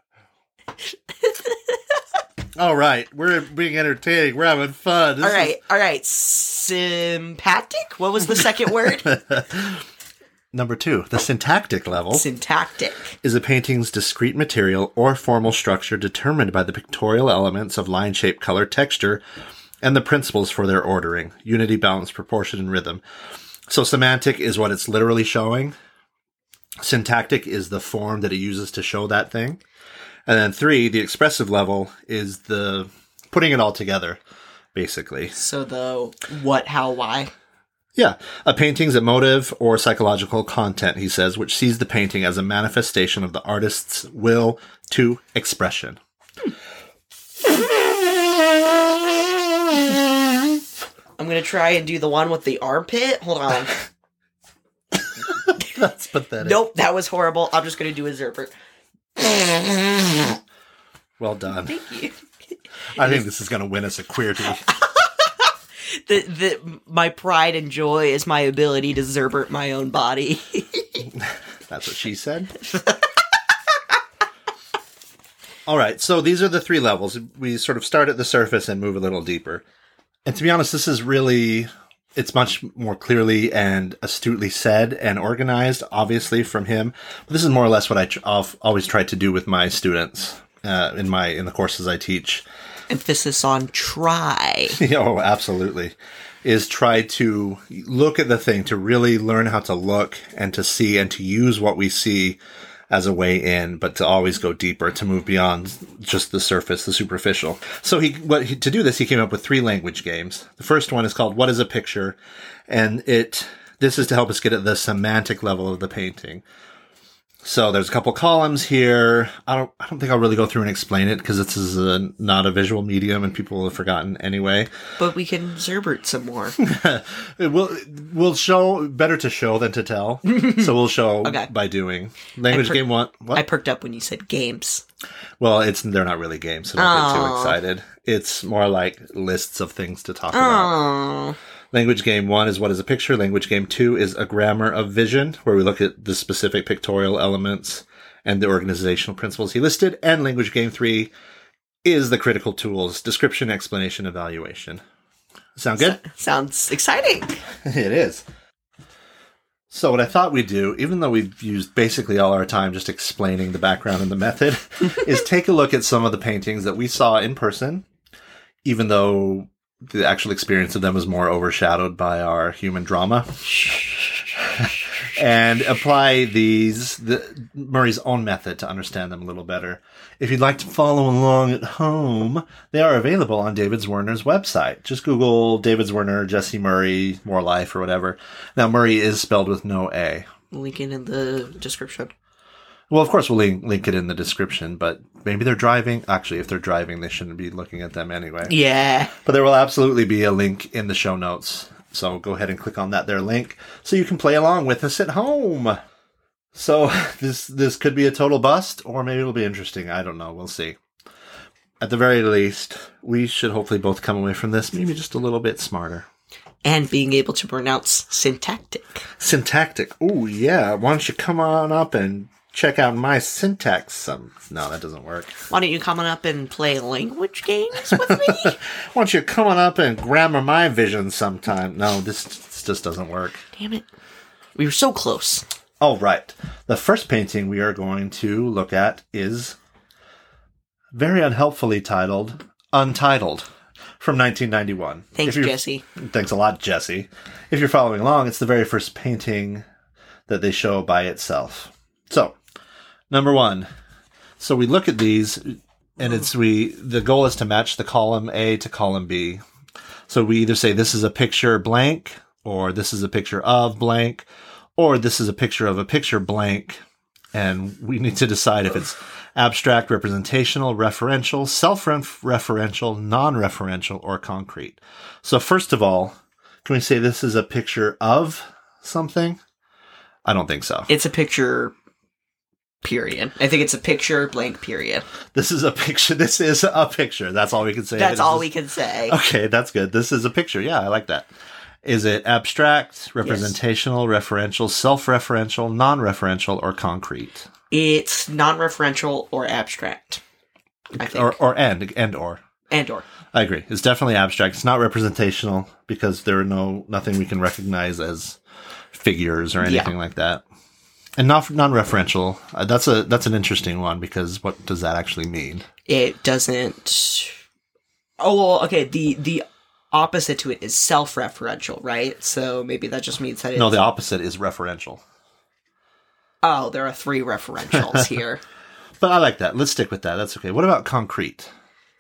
All right, we're being entertaining. We're having fun. This
all right, all right. Sympathetic? What was the second word?
is- Number two, the syntactic level
Syntactic.
is a painting's discrete material or formal structure determined by the pictorial elements of line, shape, color, texture, and the principles for their ordering: unity, balance, proportion, and rhythm. So semantic is what it's literally showing. Syntactic is the form that it uses to show that thing. And then three, the expressive level is the putting it all together, basically.
So the what, how, why?
Yeah, a painting's emotive or psychological content, he says, which sees the painting as a manifestation of the artist's will to expression.
I'm gonna try and do the one with the armpit. Hold on.
That's pathetic.
Nope, that was horrible. I'm just gonna do a Zerbert.
Well done.
Thank you.
I think this is going to win us a queerty.
The the my pride and joy is my ability to Zerbert my own body.
That's what she said. All right, so these are the three levels. We sort of start at the surface and move a little deeper. And to be honest, this is really, it's much more clearly and astutely said and organized, obviously, from him. But this is more or less what I tr- I've always tried to do with my students uh, in my in the courses I teach.
Emphasis on try.
Oh, absolutely. Is try to look at the thing, to really learn how to look and to see and to use what we see as a way in, but to always go deeper, to move beyond just the surface, the superficial. So he, what he, to do this, he came up with three language games. The first one is called What is a Picture? And it, this is to help us get at the semantic level of the painting. So there's a couple columns here. I don't, I don't think I'll really go through and explain it because this is a, not a visual medium and people have forgotten anyway.
But we can Zerbert some more.
we'll, we'll show, better to show than to tell. So we'll show
Okay.
by doing. Language
per-
game one. What?
I perked up when you said games.
Well, it's, they're not really games, so don't get too
Aw.
excited. It's more like lists of things to talk about.
Oh.
Language game one is What is a Picture? Language game two is A Grammar of Vision, where we look at the specific pictorial elements and the organizational principles he listed. And language game three is The Critical Tools, Description, Explanation, Evaluation. Sound good?
Sounds exciting.
It is. So what I thought we'd do, even though we've used basically all our time just explaining the background and the method, is take a look at some of the paintings that we saw in person, even though the actual experience of them was more overshadowed by our human drama, and apply these, the, Murray's own method to understand them a little better. If you'd like to follow along at home, they are available on David Zwirner's website. Just Google David Zwirner, Jesse Murray, More Life, or whatever. Now, Murray is spelled with no A.
Link it in the description.
Well, of course, we'll link, link it in the description, but maybe they're driving. Actually, if they're driving, they shouldn't be looking at them anyway.
Yeah.
But there will absolutely be a link in the show notes. So go ahead and click on that there link so you can play along with us at home. So this this could be a total bust, or maybe it'll be interesting. I don't know. We'll see. At the very least, we should hopefully both come away from this maybe just a little bit smarter.
And being able to pronounce syntactic.
Syntactic. Oh, yeah. Why don't you come on up and check out my syntax? Some No, that doesn't work.
Why don't you come on up and play language games with me?
Why don't you come on up and grammar my vision sometime? No, this, this just doesn't work.
Damn it. We were so close.
Oh, right. The first painting we are going to look at is very unhelpfully titled Untitled from nineteen ninety-one.
Thanks,
If you're-
Jesse.
Thanks a lot, Jesse. If you're following along, it's the very first painting that they show by itself. So, number one. So we look at these, and it's we. The goal is to match the column A to column B. So we either say this is a picture blank, or this is a picture of blank, or this is a picture of a picture blank, and we need to decide if it's abstract, representational, referential, self-referential, non-referential, or concrete. So first of all, can we say this is a picture of something? I don't think so.
It's a picture, period. I think it's a picture, blank, period.
This is a picture. This is a picture. That's all we can say.
That's
It
all
is-
we can say.
Okay, that's good. This is a picture. Yeah, I like that. Is it abstract, representational, referential, self-referential, non-referential, or concrete?
It's non-referential or abstract, I think.
Or or and and or.
and or.
I agree. It's definitely abstract. It's not representational because there are no nothing we can recognize as figures or anything
Yeah.
like that. And not non-referential. Uh, that's a that's an interesting one because what does that actually mean?
It doesn't... Oh, well, okay, the, the opposite to it is self-referential, right? So maybe that just means that it's...
No, the opposite is referential.
Oh, there are three referentials here.
But I like that. Let's stick with that. That's okay. What about concrete?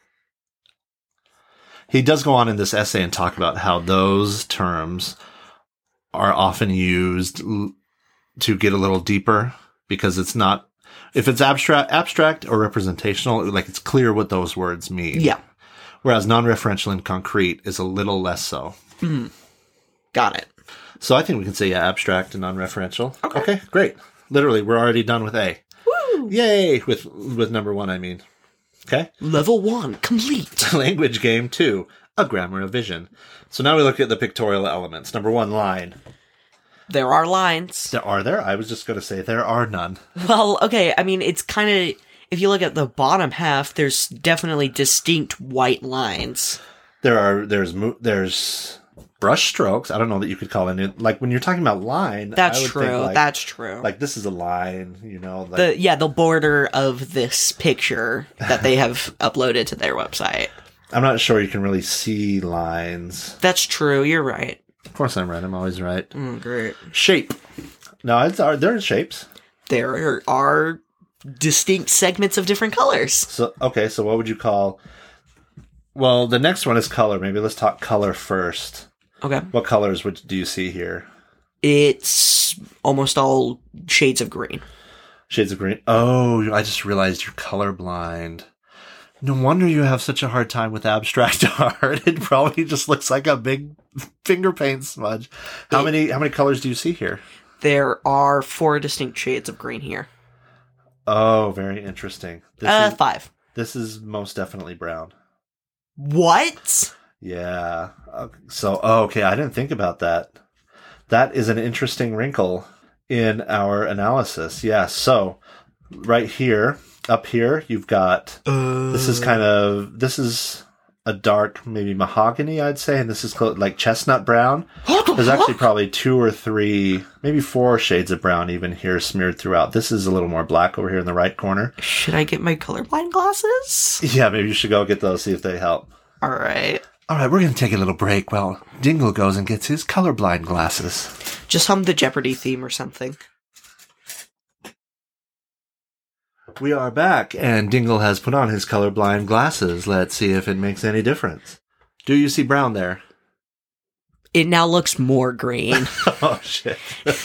He does go on in this essay and talk about how those terms are often used l- to get a little deeper because it's not, if it's abstract, abstract or representational, like it's clear what those words mean.
Yeah.
Whereas non-referential and concrete is a little less so.
Got it.
So I think we can say, yeah, abstract and non-referential.
Okay.
Okay, great. Literally, we're already done with A.
Woo!
Yay! With with number one, I mean. Okay.
Level one complete.
Language game two, a grammar of vision. So now we look at the pictorial elements. Number one, line.
There are lines.
There are there? I was just going to say there are none.
Well, okay, I mean, it's kind of, if you look at the bottom half, there's definitely distinct white lines.
There are there's mo- there's brush strokes. I don't know that you could call it like when you're talking about line.
That's
I would
true.
think like,
That's true.
Like this is a line, you know. Like,
the yeah, the border of this picture that they have uploaded to their website.
I'm not sure you can really see lines.
That's true. You're right.
Of course, I'm right. I'm always right.
Mm, great.
Shape. No, it's are there are shapes.
There are distinct segments of different colors.
So okay, so what would you call? Well, the next one is color. Maybe let's talk color first.
Okay.
What colors would do you see here?
It's almost all shades of green.
Shades of green. Oh, I just realized you're colorblind. No wonder you have such a hard time with abstract art. It probably just looks like a big finger paint smudge. How
It-
many how many colors do you see here?
There are four distinct shades of green here.
Oh, very interesting. This
Uh,
is
five.
this is most definitely brown.
What?
Yeah. Uh, So, oh, okay, I didn't think about that. That is an interesting wrinkle in our analysis. Yeah. So, right here, up here, you've got
Uh,
this is kind of this is a dark, maybe mahogany, I'd say, and this is clo- like chestnut brown. There's actually probably two or three, maybe four shades of brown even here smeared throughout. This is a little more black over here in the right corner.
Should I get my colorblind glasses?
Yeah, maybe you should go get those, see if they help.
All right.
All right, we're going to take a little break while Dingle goes and gets his colorblind glasses.
Just hum the Jeopardy theme or something.
We are back, and Dingle has put on his colorblind glasses. Let's see if it makes any difference. Do you see brown there?
It now looks more green.
Oh, shit.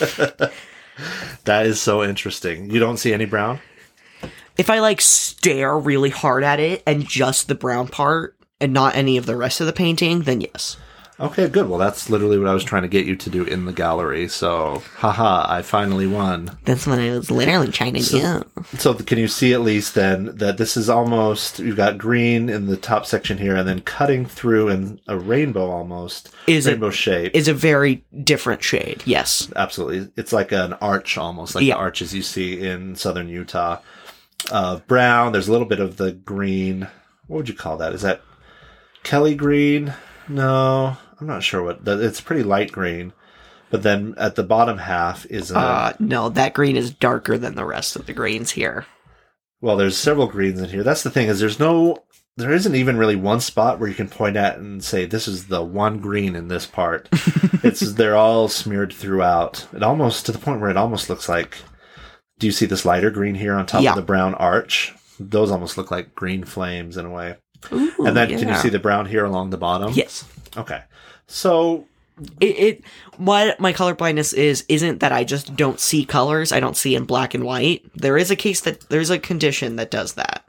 That is so interesting. You don't see any brown?
If I like stare really hard at it and just the brown part and not any of the rest of the painting, then yes.
Okay, good. Well, that's literally what I was trying to get you to do in the gallery. So, haha, I finally won.
That's what I was literally trying to do.
So, can you see at least then that this is almost, you've got green in the top section here, and then cutting through in a rainbow almost,
Is it-
rainbow shape.
Is a very different shade, yes.
Absolutely. It's like an arch almost, like
Yeah.
the arches you see in southern Utah. Uh, brown, there's a little bit of the green. What would you call that? Is that Kelly green? No, I'm not sure what. that- It's pretty light green. But then at the bottom half is a.
Uh, no, that green is darker than the rest of the greens here.
Well, there's several greens in here. That's the thing is there's no. There isn't even really one spot where you can point at and say this is the one green in this part. It's they're all smeared throughout. It almost to the point where it almost looks like. Do you see this lighter green here on top
Yeah.
of the brown arch? Those almost look like green flames in a way.
Ooh,
And then can you
yeah.
see the brown here along the bottom?
Yes.
Okay. So
It, it what my color blindness is isn't that I just don't see colors. I don't see in black and white. There is a case that there's a condition that does that,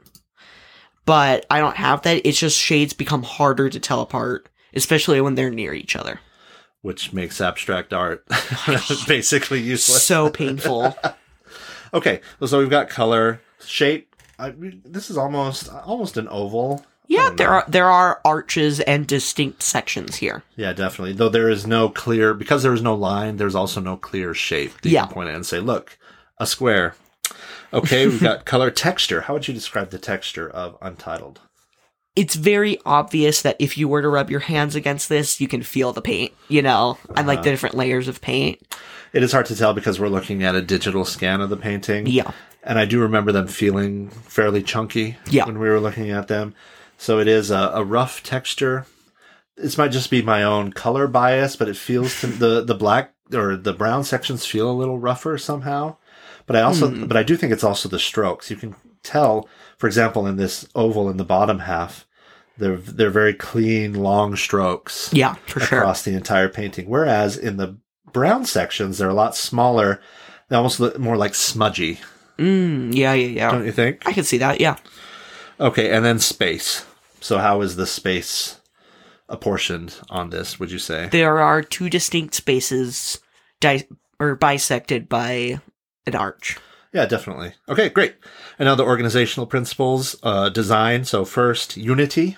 but I don't have that. It's just shades become harder to tell apart, especially when they're near each other.
which makes abstract art basically useless.
So painful.
Okay, so we've got color, shape. I mean, this is almost almost an oval. I
Yeah,
don't
there
know.
are there are arches and distinct sections here.
Yeah, definitely. Though there is no clear, because there is no line, there's also no clear shape that you
Yeah.
can point at and say, look, a square. Okay, we've got color, texture. How would you describe the texture of Untitled?
It's very obvious that if you were to rub your hands against this, you can feel the paint, you know, and like the different layers of paint.
It is hard to tell because we're looking at a digital scan of the painting.
Yeah.
And I do remember them feeling fairly chunky
Yeah.
when we were looking at them. So it is a, a rough texture. This might just be my own color bias, but it feels to, the the black or the brown sections feel a little rougher somehow. But I also,
Hmm.
but I do think it's also the strokes. You can tell, for example, in this oval in the bottom half, they're they're very clean, long strokes
Yeah, for sure.
across the entire painting. Whereas in the brown sections, they're a lot smaller. They almost look more like smudgy,
Mm, yeah, yeah, yeah.
don't you think?
I can see that, yeah.
Okay, and then space. So how is the space apportioned on this, would you say?
There are two distinct spaces di- or bisected by an arch.
Yeah, definitely. Okay, great. And now the organizational principles, uh, design. So first, unity.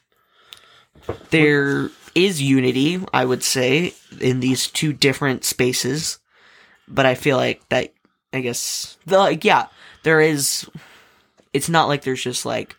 There is unity, I would say, in these two different spaces, but I feel like that, I guess, the, like, yeah, there is, it's not like there's just, like,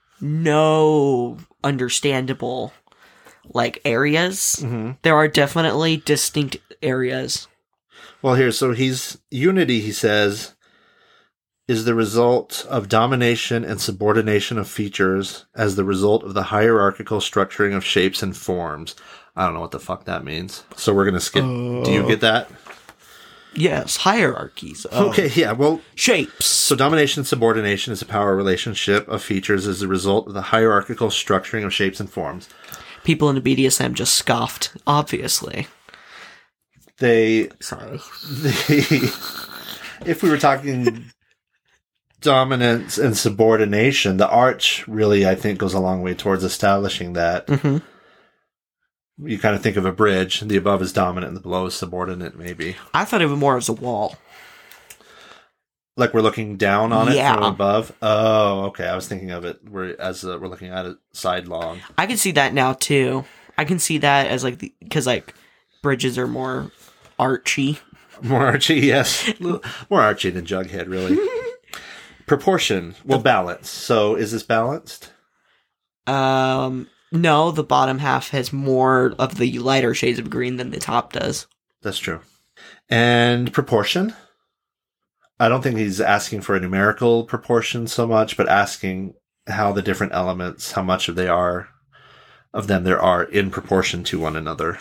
no understandable, like, areas.
Mm-hmm.
There are definitely distinct areas.
Well, here, so he's, unity, he says, is the result of domination and subordination of features as the result of the hierarchical structuring of shapes and forms. I don't know what the fuck that means. So we're going to skip.
Uh,
Do you get that?
Yes, hierarchies. of
Okay, yeah, well,
Shapes.
so domination and subordination is a power relationship of features as a result of the hierarchical structuring of shapes and forms.
People in B D S M just scoffed, obviously.
They,
Sorry.
they if we were talking dominance and subordination, the arch really, I think, goes a long way towards establishing that.
Mm-hmm.
You kind of think of a bridge. The above is dominant and the below is subordinate, maybe.
I thought of it more as a wall.
Like we're looking down on it
Yeah.
from above? Oh, okay. I was thinking of it we're, as uh, we're looking at it sidelong.
I can see that now, too. I can see that as, like, because, like, bridges are more archy.
More archy, yes. More archy than Jughead, really. Proportion. Well, balance. So is this balanced?
Um, no, the bottom half has more of the lighter shades of green than the top does.
That's true. And proportion? I don't think he's asking for a numerical proportion so much, but asking how the different elements, how much of they are, of them there are in proportion to one another.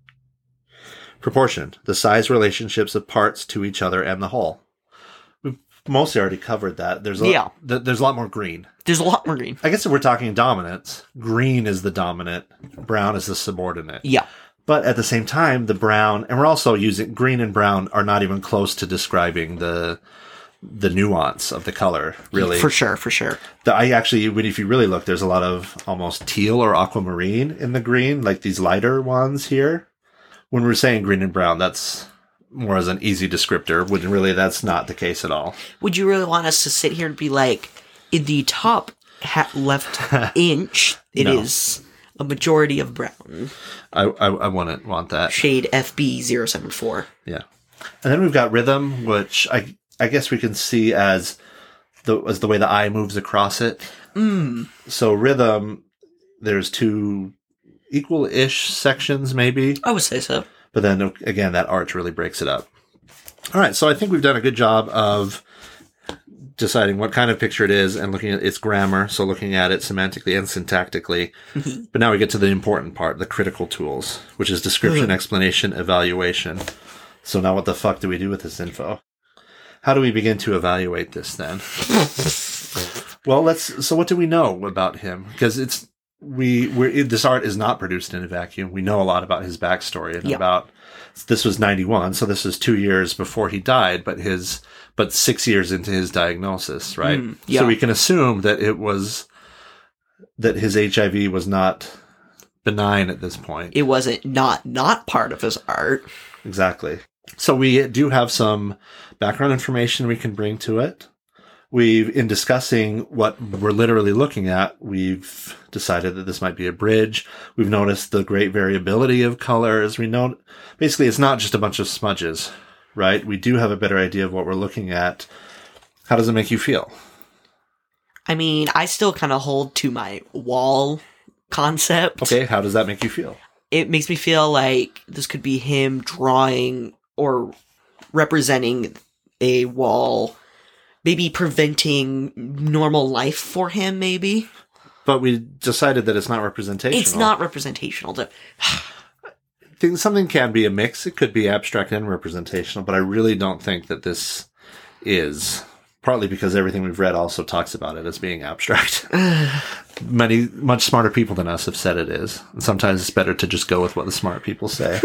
Proportion. The size relationships of parts to each other and the whole. We've mostly already covered that. There's a,
Yeah.
th- there's a lot more green.
There's a lot more green.
I guess if we're talking dominance, green is the dominant, brown is the subordinate.
Yeah.
But at the same time, the brown, and we're also using green and brown are not even close to describing the the nuance of the color, really.
For sure, for sure.
The, I actually, when if you really look, there's a lot of almost teal or aquamarine in the green, like these lighter ones here. When we're saying green and brown, that's more as an easy descriptor, when really that's not the case at all.
Would you really want us to sit here and be like, in the top ha- left inch, it
No.
is a majority of brown.
I, I, I wouldn't want that.
Shade F B zero seven four.
Yeah. And then we've got rhythm, which I I guess we can see as the as the way the eye moves across it.
Mm.
So rhythm, there's two equal-ish sections maybe,
I would say so.
but then again that arch really breaks it up. All right, so I think we've done a good job of deciding what kind of picture it is and looking at its grammar, so looking at it semantically and syntactically. But now we get to the important part, the critical tools, which is description, explanation, evaluation. So now what the fuck do we do with this info? How do we begin to evaluate this then? Well, let's, so what do we know about him? Because it's, we, we're, this art is not produced in a vacuum. We know a lot about his backstory and
Yeah.
about, this was ninety-one, so this is two years before he died, but his, but six years into his diagnosis, right?
Mm, yeah.
So we can assume that it was, that his H I V was not benign at this point.
It wasn't not not part of his art.
Exactly. So we do have some background information we can bring to it. We've, in discussing what we're literally looking at, we've decided that this might be a bridge. We've noticed the great variability of colors. We know, basically, it's not just a bunch of smudges, right? We do have a better idea of what we're looking at. How does it make you feel?
I mean, I still kind of hold to my wall concept.
Okay, how does that make you feel?
It makes me feel like this could be him drawing or representing a wall, maybe preventing normal life for him, maybe.
But we decided that it's not representational.
It's not representational. To-
think something can be a mix. It could be abstract and representational, but I really don't think that this is. Partly because everything we've read also talks about it as being abstract. Many, much smarter people than us have said it is. And sometimes it's better to just go with what the smart people say.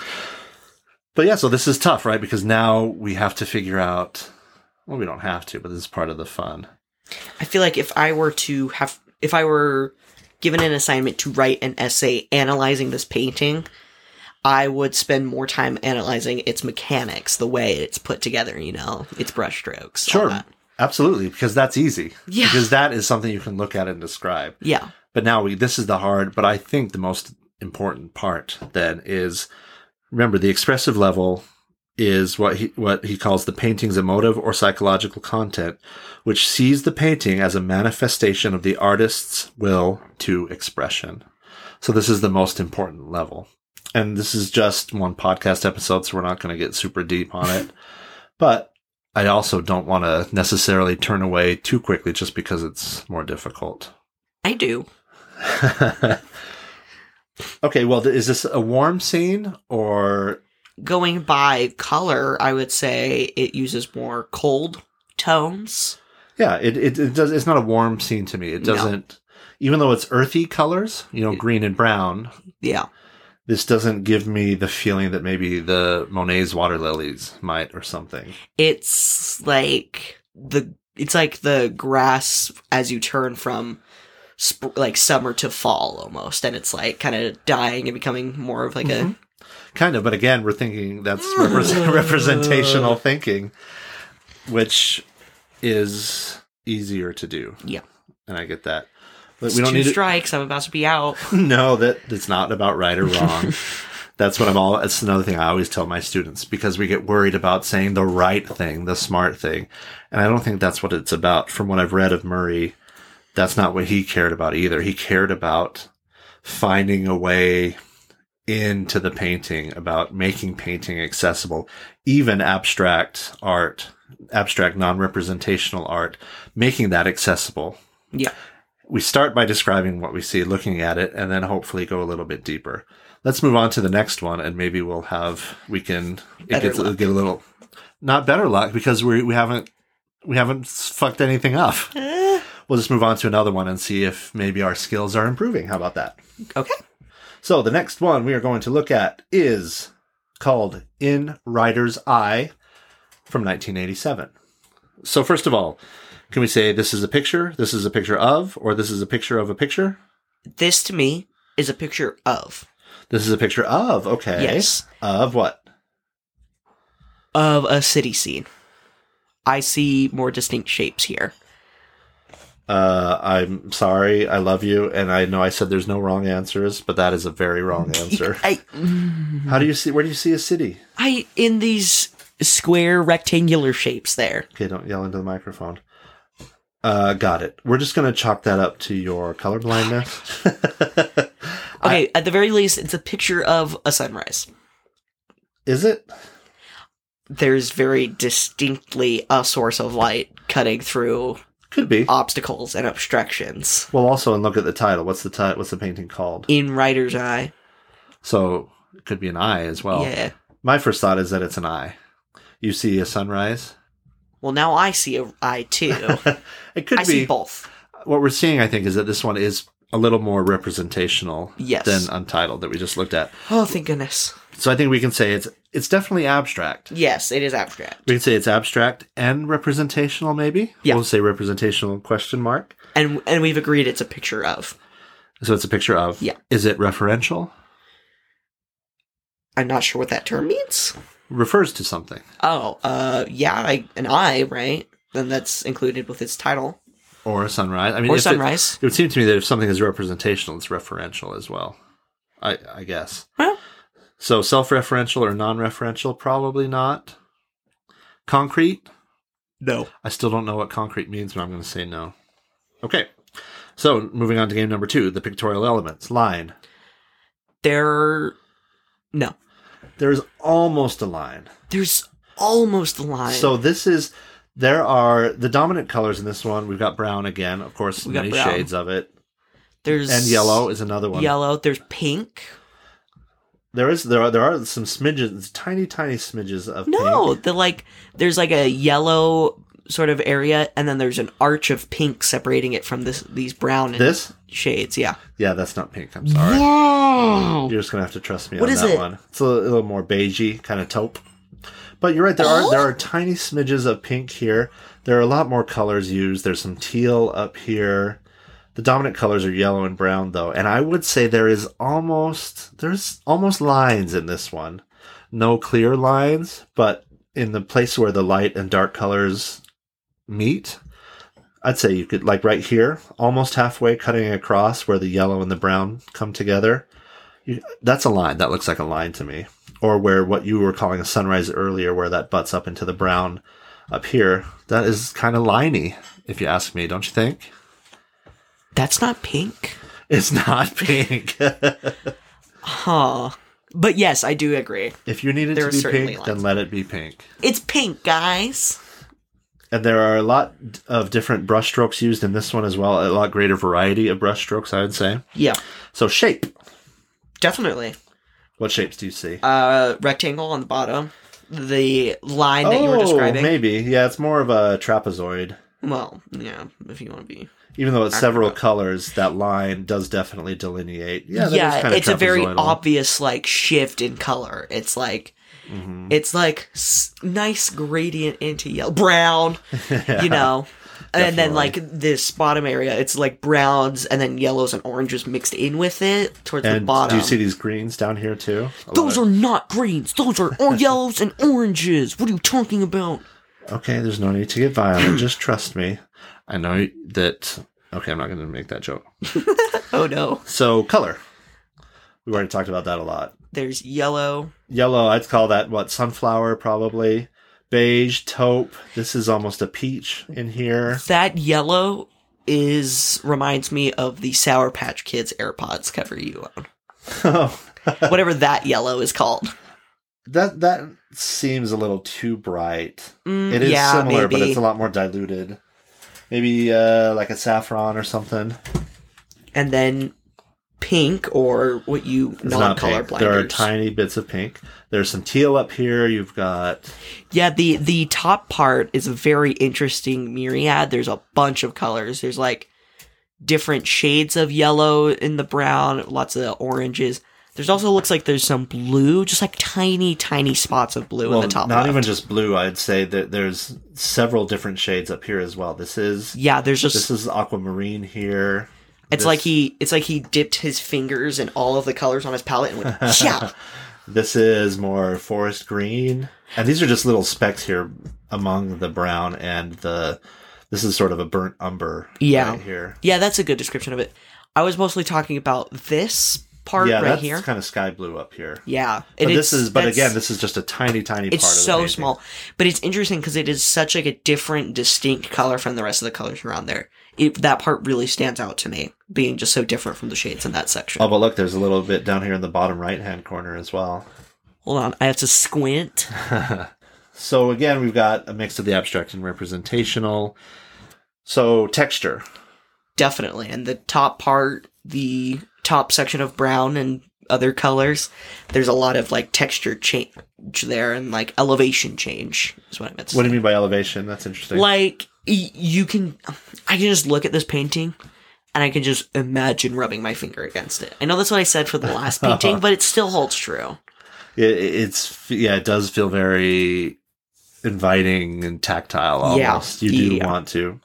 But yeah, so this is tough, right? Because now we have to figure out, well, we don't have to, but this is part of the fun.
I feel like if I were to have, if I were given an assignment to write an essay analyzing this painting, I would spend more time analyzing its mechanics, the way it's put together, you know, its brushstrokes. all
Sure.
that.
Absolutely, because that's easy.
Yeah.
Because that is something you can look at and describe.
Yeah.
But now we, this is the hard, but I think the most important part then is, remember, the expressive level is what he, what he calls the painting's emotive or psychological content, which sees the painting as a manifestation of the artist's will to expression. So this is the most important level. And this is just one podcast episode, so we're not going to get super deep on it. But I also don't want to necessarily turn away too quickly just because it's more difficult.
I do.
Okay, well, is this a warm scene or...
Going by color, I would say it uses more cold tones.
Yeah, it, it, it does. It's not a warm scene to me. It
No.
doesn't, even though it's earthy colors, you know, green and brown,
Yeah.
this doesn't give me the feeling that maybe the Monet's water lilies might or something.
It's like the it's like the grass as you turn from sp- like summer to fall almost, and it's like kind of dying and becoming more of like a
Kind of, but again, we're thinking that's repres- representational thinking, which is easier to do.
yeah.
And I get that. But
It's
we don't
two
need to,
strikes. I'm about to be out.
no, that it's not about right or wrong. That's what I'm all, it's another thing I always tell my students, because we get worried about saying the right thing, the smart thing. And I don't think that's what it's about. From what I've read of Murray, that's not what he cared about either. He cared about finding a way into the painting, about making painting accessible, even abstract art, abstract non-representational art, making that accessible.
Yeah.
We start by describing what we see, looking at it, and then hopefully go a little bit deeper. Let's move on to the next one, and maybe we'll have, we can, it
Better
gets,
luck.
get a little, not better luck, because we we haven't, we haven't fucked anything up.
Eh,
We'll just move on to another one and see if maybe our skills are improving. How about that?
okay.
So the next one we are going to look at is called In Writer's Eye from nineteen eighty-seven. So first of all, can we say this is a picture, this is a picture of, or this is a picture of a picture?
This to me is a picture of
This is a picture of, okay.
Yes.
Of what?
of a city scene. I see more distinct shapes here.
Uh, I'm sorry, I love you, and I know I said there's no wrong answers, but that is a very wrong answer.
I
How do you see, where do you see a city?
I in these square rectangular shapes there.
Okay, don't yell into the microphone. Uh, got it. We're just going to chalk that up to your colorblindness.
Okay, at the very least, it's a picture of a sunrise.
Is it?
There's very distinctly a source of light cutting through
Could be.
obstacles and obstructions.
Well, also, and look at the title. What's the title? What's the painting called?
In writer's eye.
So it could be an eye as well.
Yeah.
My first thought is that it's an eye. You see a sunrise.
Well, now I see a eye too.
It could
I
be.
see both.
What we're seeing, I think, is that this one is a little more representational
Yes.
than Untitled that we just looked at.
Oh, thank goodness.
So I think we can say it's it's definitely abstract.
Yes, it is abstract.
We can say it's abstract and representational, maybe.
Yeah.
We'll say representational question mark.
And and we've agreed it's a picture of.
So it's a picture of.
Yeah.
Is it referential?
I'm not sure what that term means.
Refers to something.
Oh, uh, yeah, I, an eye, right? Then that's included with its title.
Or a sunrise. I mean,
Or
if it-
sunrise.
It, would seem to me that if something is representational, it's referential as well. I, I guess.
Well,
So self-referential or non-referential? Probably not. Concrete?
no.
I still don't know what concrete means, but I'm going to say no. Okay. So moving on to game number two, the pictorial elements. Line.
There, no.
There's almost a line.
There's almost a line.
So this is, there are the dominant colors in this one. We've got brown again, of course,
We got
many
brown.
shades of it.
there's
And yellow is another one.
Yellow. There's pink.
There is there are there are some smidges, tiny tiny smidges of
No,
pink.
the like. There's like a yellow sort of area, and then there's an arch of pink separating it from this these brown and
This?
shades. Yeah.
Yeah, that's not pink. I'm sorry.
Wow.
You're just gonna have to trust me
What
on
is
that
it?
one. It's a little more beigey, kind of taupe. But you're right. There are there are tiny smidges of pink here. There are a lot more colors used. There's some teal up here. The dominant colors are yellow and brown, though, and I would say there is almost there's almost lines in this one. No clear lines, but in the place where the light and dark colors meet, I'd say you could, like right here, almost halfway cutting across where the yellow and the brown come together. You, that's a line. That looks like a line to me. Or where what you were calling a sunrise earlier, where that butts up into the brown up here. That is kind of liney, if you ask me, don't you think?
That's not pink.
It's not pink.
Huh. But yes, I do agree.
If you need it
There
to
are
be
certainly
pink, then
lines.
let it be pink.
It's pink, guys.
And there are a lot of different brush strokes used in this one as well. A lot greater variety of brush strokes, I would say.
Yeah,
So shape.
definitely.
What shapes do you see?
Uh, rectangle on the bottom. The line that you were describing.
Maybe. Yeah, it's more of a trapezoid.
Well, yeah, if you want to be.
Even though it's several
Accurate.
colors, that line does definitely delineate. Yeah, that is
Yeah,
kind of
it's a very
trapezoidal.
obvious, like, shift in color. It's like,
Mhm.
it's like s- nice gradient into yellow, brown, you know. And then,
definitely.
like, this bottom area, it's like browns and then yellows and oranges mixed in with it towards the
And
bottom.
do you see these greens down here too? A
Those
lot
are not greens. Those are or- yellows and oranges. What are you talking about?
of- Okay, there's no need to get violent. Just trust me. I know that... Okay, I'm not going to make that joke.
Oh, no.
So, color. We've already talked about that a lot.
There's yellow.
Yellow, I'd call that, what, sunflower probably. Beige, taupe. This is almost a peach in here.
That yellow is reminds me of the Sour Patch Kids AirPods cover you own.
Oh,
Whatever that yellow is called.
that that seems a little too bright.
Mm,
It is
yeah,
similar, but
maybe.
it's a lot more diluted. Maybe uh, like a saffron or something.
And then pink, or what you
It's not
non-color
pink. There are
blinders.
tiny bits of pink. There's some teal up here. You've got...
Yeah, the the top part is a very interesting myriad. There's a bunch of colors. There's like different shades of yellow in the brown, lots of oranges. There's also looks like there's some blue, just like tiny, tiny spots of blue
Well,
in the top
not
left.
even just blue. I'd say that there's several different shades up here as well. This is
Yeah, there's just
this is aquamarine here.
it's
This-
like he it's like he dipped his fingers in all of the colors on his palette and went, yeah.
This is more forest green, and these are just little specks here among the brown and the. This is sort of a burnt umber.
Yeah.
right here.
Yeah, that's a good description of it. I was mostly talking about this part
Yeah,
right
that's
here.
kind of sky blue up here.
Yeah.
But
and
this
it's-
is, but
that's-
again, this is just a tiny, tiny part
it's
of the
so
painting.
small, but it's interesting because it is such like a different, distinct color from the rest of the colors around there. It, that part really stands out to me, being just so different from the shades in that section.
Oh, but look, there's a little bit down here in the bottom right-hand corner as well.
Hold on, I have to squint.
So again, we've got a mix of the abstract and representational. So texture.
Definitely, and the top part, the top section of brown and other colors, there's a lot of like texture change there and like elevation change is what I meant to
What
say.
do you mean by elevation? That's interesting.
Like y- you can, I can just look at this painting. And I can just imagine rubbing my finger against it. I know that's what I said for the last painting, but it still holds true.
It, it's yeah, it does feel very inviting and tactile almost.
Yeah,
You do
yeah.
want to.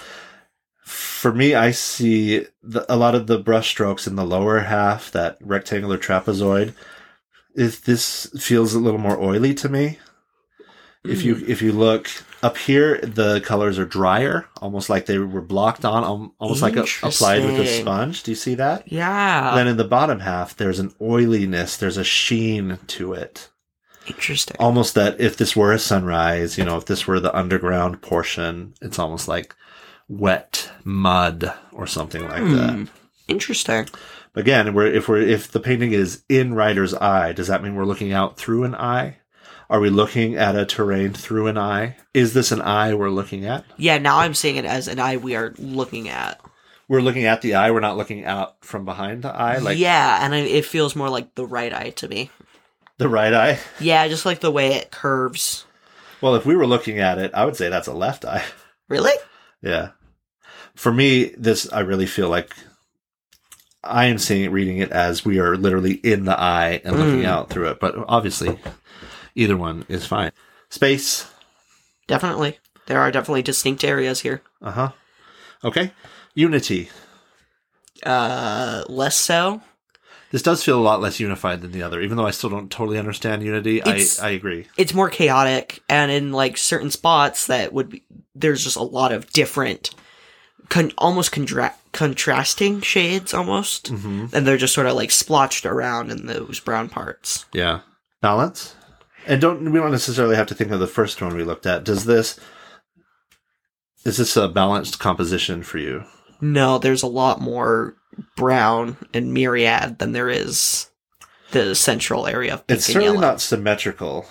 For me, I see the, a lot of the brush strokes in the lower half, that rectangular trapezoid. If this feels a little more oily to me. If you if you look up here, the colors are drier, almost like they were blocked on, al- almost like a, applied with a
Interesting.
sponge. Do you see that?
Yeah.
Then in the bottom half, there's an oiliness, there's a sheen to it.
Interesting.
Almost that if this were a sunrise, you know, if this were the underground portion, it's almost like wet mud or something like
Hmm.
that.
Interesting.
Again, we're, if we're if the painting is in writer's eye, does that mean we're looking out through an eye? Are we looking at a terrain through an eye? Is this an eye we're looking at?
Yeah, now I'm seeing it as an eye we are looking at.
We're looking at the eye. We're not looking out from behind the eye, like
yeah, and I, it feels more like the right eye to me.
the right eye.
Yeah, just like the way it curves.
Well, if we were looking at it, I would say that's a left eye.
Really?
Yeah. For me, this, I really feel like I am seeing it, reading it as we are literally in the eye and looking
Mm.
out through it. But obviously, either one is fine. Space.
Definitely. There are definitely distinct areas here.
Uh huh. Okay. Unity.
uh, less so.
This does feel a lot less unified than the other, even though I still don't totally understand Unity. I,
It's-
I agree.
It's more chaotic, and in like certain spots that would be, there's just a lot of different, con- almost contra- contrasting shades, almost,
hmm
and they're just sort of like splotched around in those brown parts.
Yeah. Balance? And don't we don't necessarily have to think of the first one we looked at. Does this is this a balanced composition for you?
No, there's a lot more brown and myriad than there is the central area of pink
It's
and
certainly
yellow.
not symmetrical.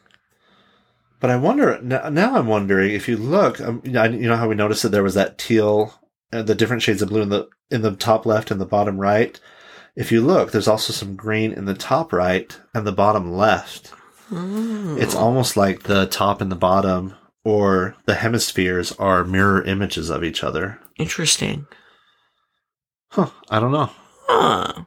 But I wonder now, now I'm wondering if you look, um, you know I- you know how we noticed that there was that teal, uh, the different shades of blue in the in the top left and the bottom right. If you look, there's also some green in the top right and the bottom left.
Mm.
It's almost like the top and the bottom, or the hemispheres, are mirror images of each other.
Interesting.
Huh, I don't know.
Huh.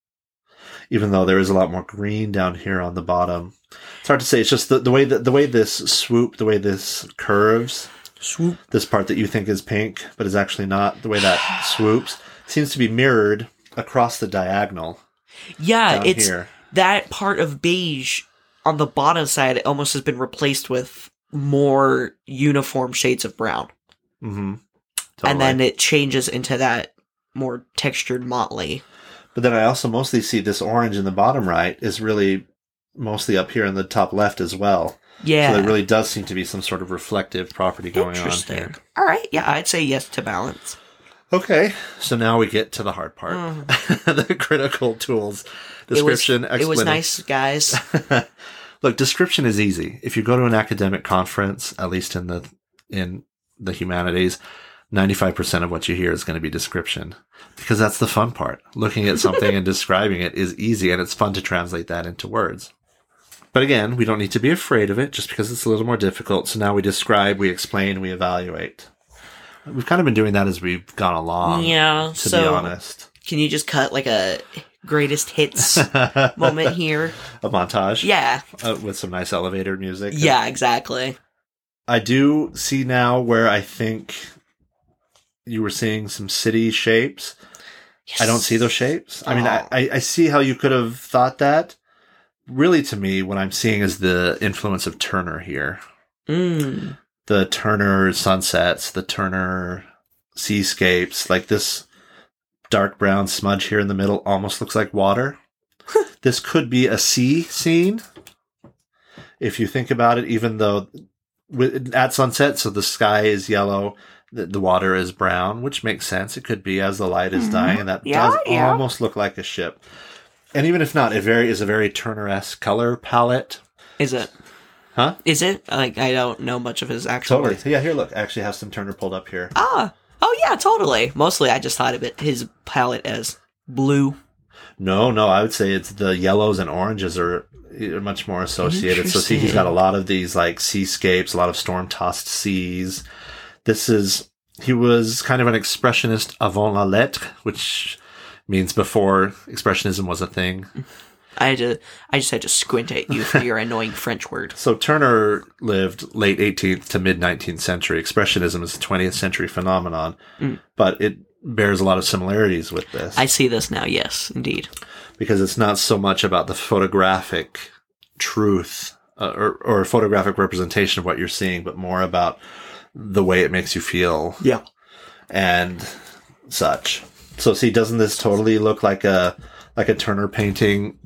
Even though there is a lot more green down here on the bottom. It's hard to say. It's just the, the way that the way this swoop, the way this curves,
Swoop.
this part that you think is pink, but is actually not, the way that swoops, seems to be mirrored across the diagonal
Yeah,
down
it's
here.
that part of beige on the bottom side almost has been replaced with more uniform shades of brown.
Mm-hmm.
And then it changes into that more textured motley.
But then I also mostly see this orange in the bottom right is really mostly up here in the top left as well.
Yeah.
So there really does seem to be some sort of reflective property going on
Interesting.
here.
All right. Yeah, I'd say yes to balance.
Okay, so now we get to the hard part.
Mm.
The critical tools. Description,
it was, it was
explanation.
nice, guys.
Look, description is easy. If you go to an academic conference, at least in the in the humanities, ninety-five percent of what you hear is going to be description. Because that's the fun part. Looking at something and describing it is easy, and it's fun to translate that into words. But again, we don't need to be afraid of it just because it's a little more difficult. So now we describe, we explain, we evaluate. We've kind of been doing that as we've gone along,
Yeah.
to
so
be honest.
can you just cut like a greatest hits
A
moment here?
montage.
Yeah.
Uh, with some nice elevator music.
Yeah, exactly.
I do see now where I think you were seeing some city shapes.
Yes.
I don't see those shapes. I mean, I,
Oh.
I I see how you could have thought that. Really, to me, what I'm seeing is the influence of Turner here.
Mm.
The Turner sunsets, the Turner seascapes, like this dark brown smudge here in the middle almost looks like water. This could be a sea scene. If you think about it, even though with, at sunset, so the sky is yellow, the, the water is brown, which makes sense. It could be as the light is
Mhm.
dying, and that
Yeah,
does
yeah.
almost look like a ship. And even if not, it very is a very Turner-esque color palette.
Is it?
Huh?
Is it? Like, I don't know much of his actual
Totally.
work.
Yeah, here, look. I actually have some Turner pulled up here.
Ah. Oh, yeah, totally. Mostly I just thought of it, his palette as blue.
No, no, I would say it's the yellows and oranges are are much more associated. So see, he's got a lot of these like seascapes, a lot of storm-tossed seas. This is, he was kind of an expressionist avant la lettre, which means before expressionism was a thing.
I had to, I just had to squint at you for your annoying French word.
So Turner lived late eighteenth to mid-nineteenth century. Expressionism is a twentieth century phenomenon,
Mm.
but it bears a lot of similarities with this.
I see this now, yes, indeed.
Because it's not so much about the photographic truth uh, or, or photographic representation of what you're seeing, but more about the way it makes you feel
Yeah.
and such. So see, doesn't this totally look like a like a Turner painting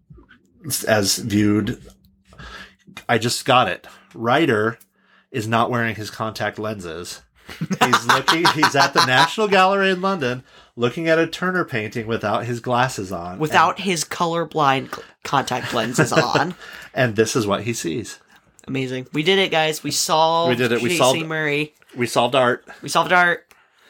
as viewed? I just got it. Ryder is not wearing his contact lenses. He's looking. He's at the National Gallery in London, looking at a Turner painting without his glasses on,
Without his colorblind c- contact lenses on.
and, and this is what he sees.
Amazing. We did it, guys. We solved
We did it. We
J C
solved-
Murray.
We solved art.
We solved art.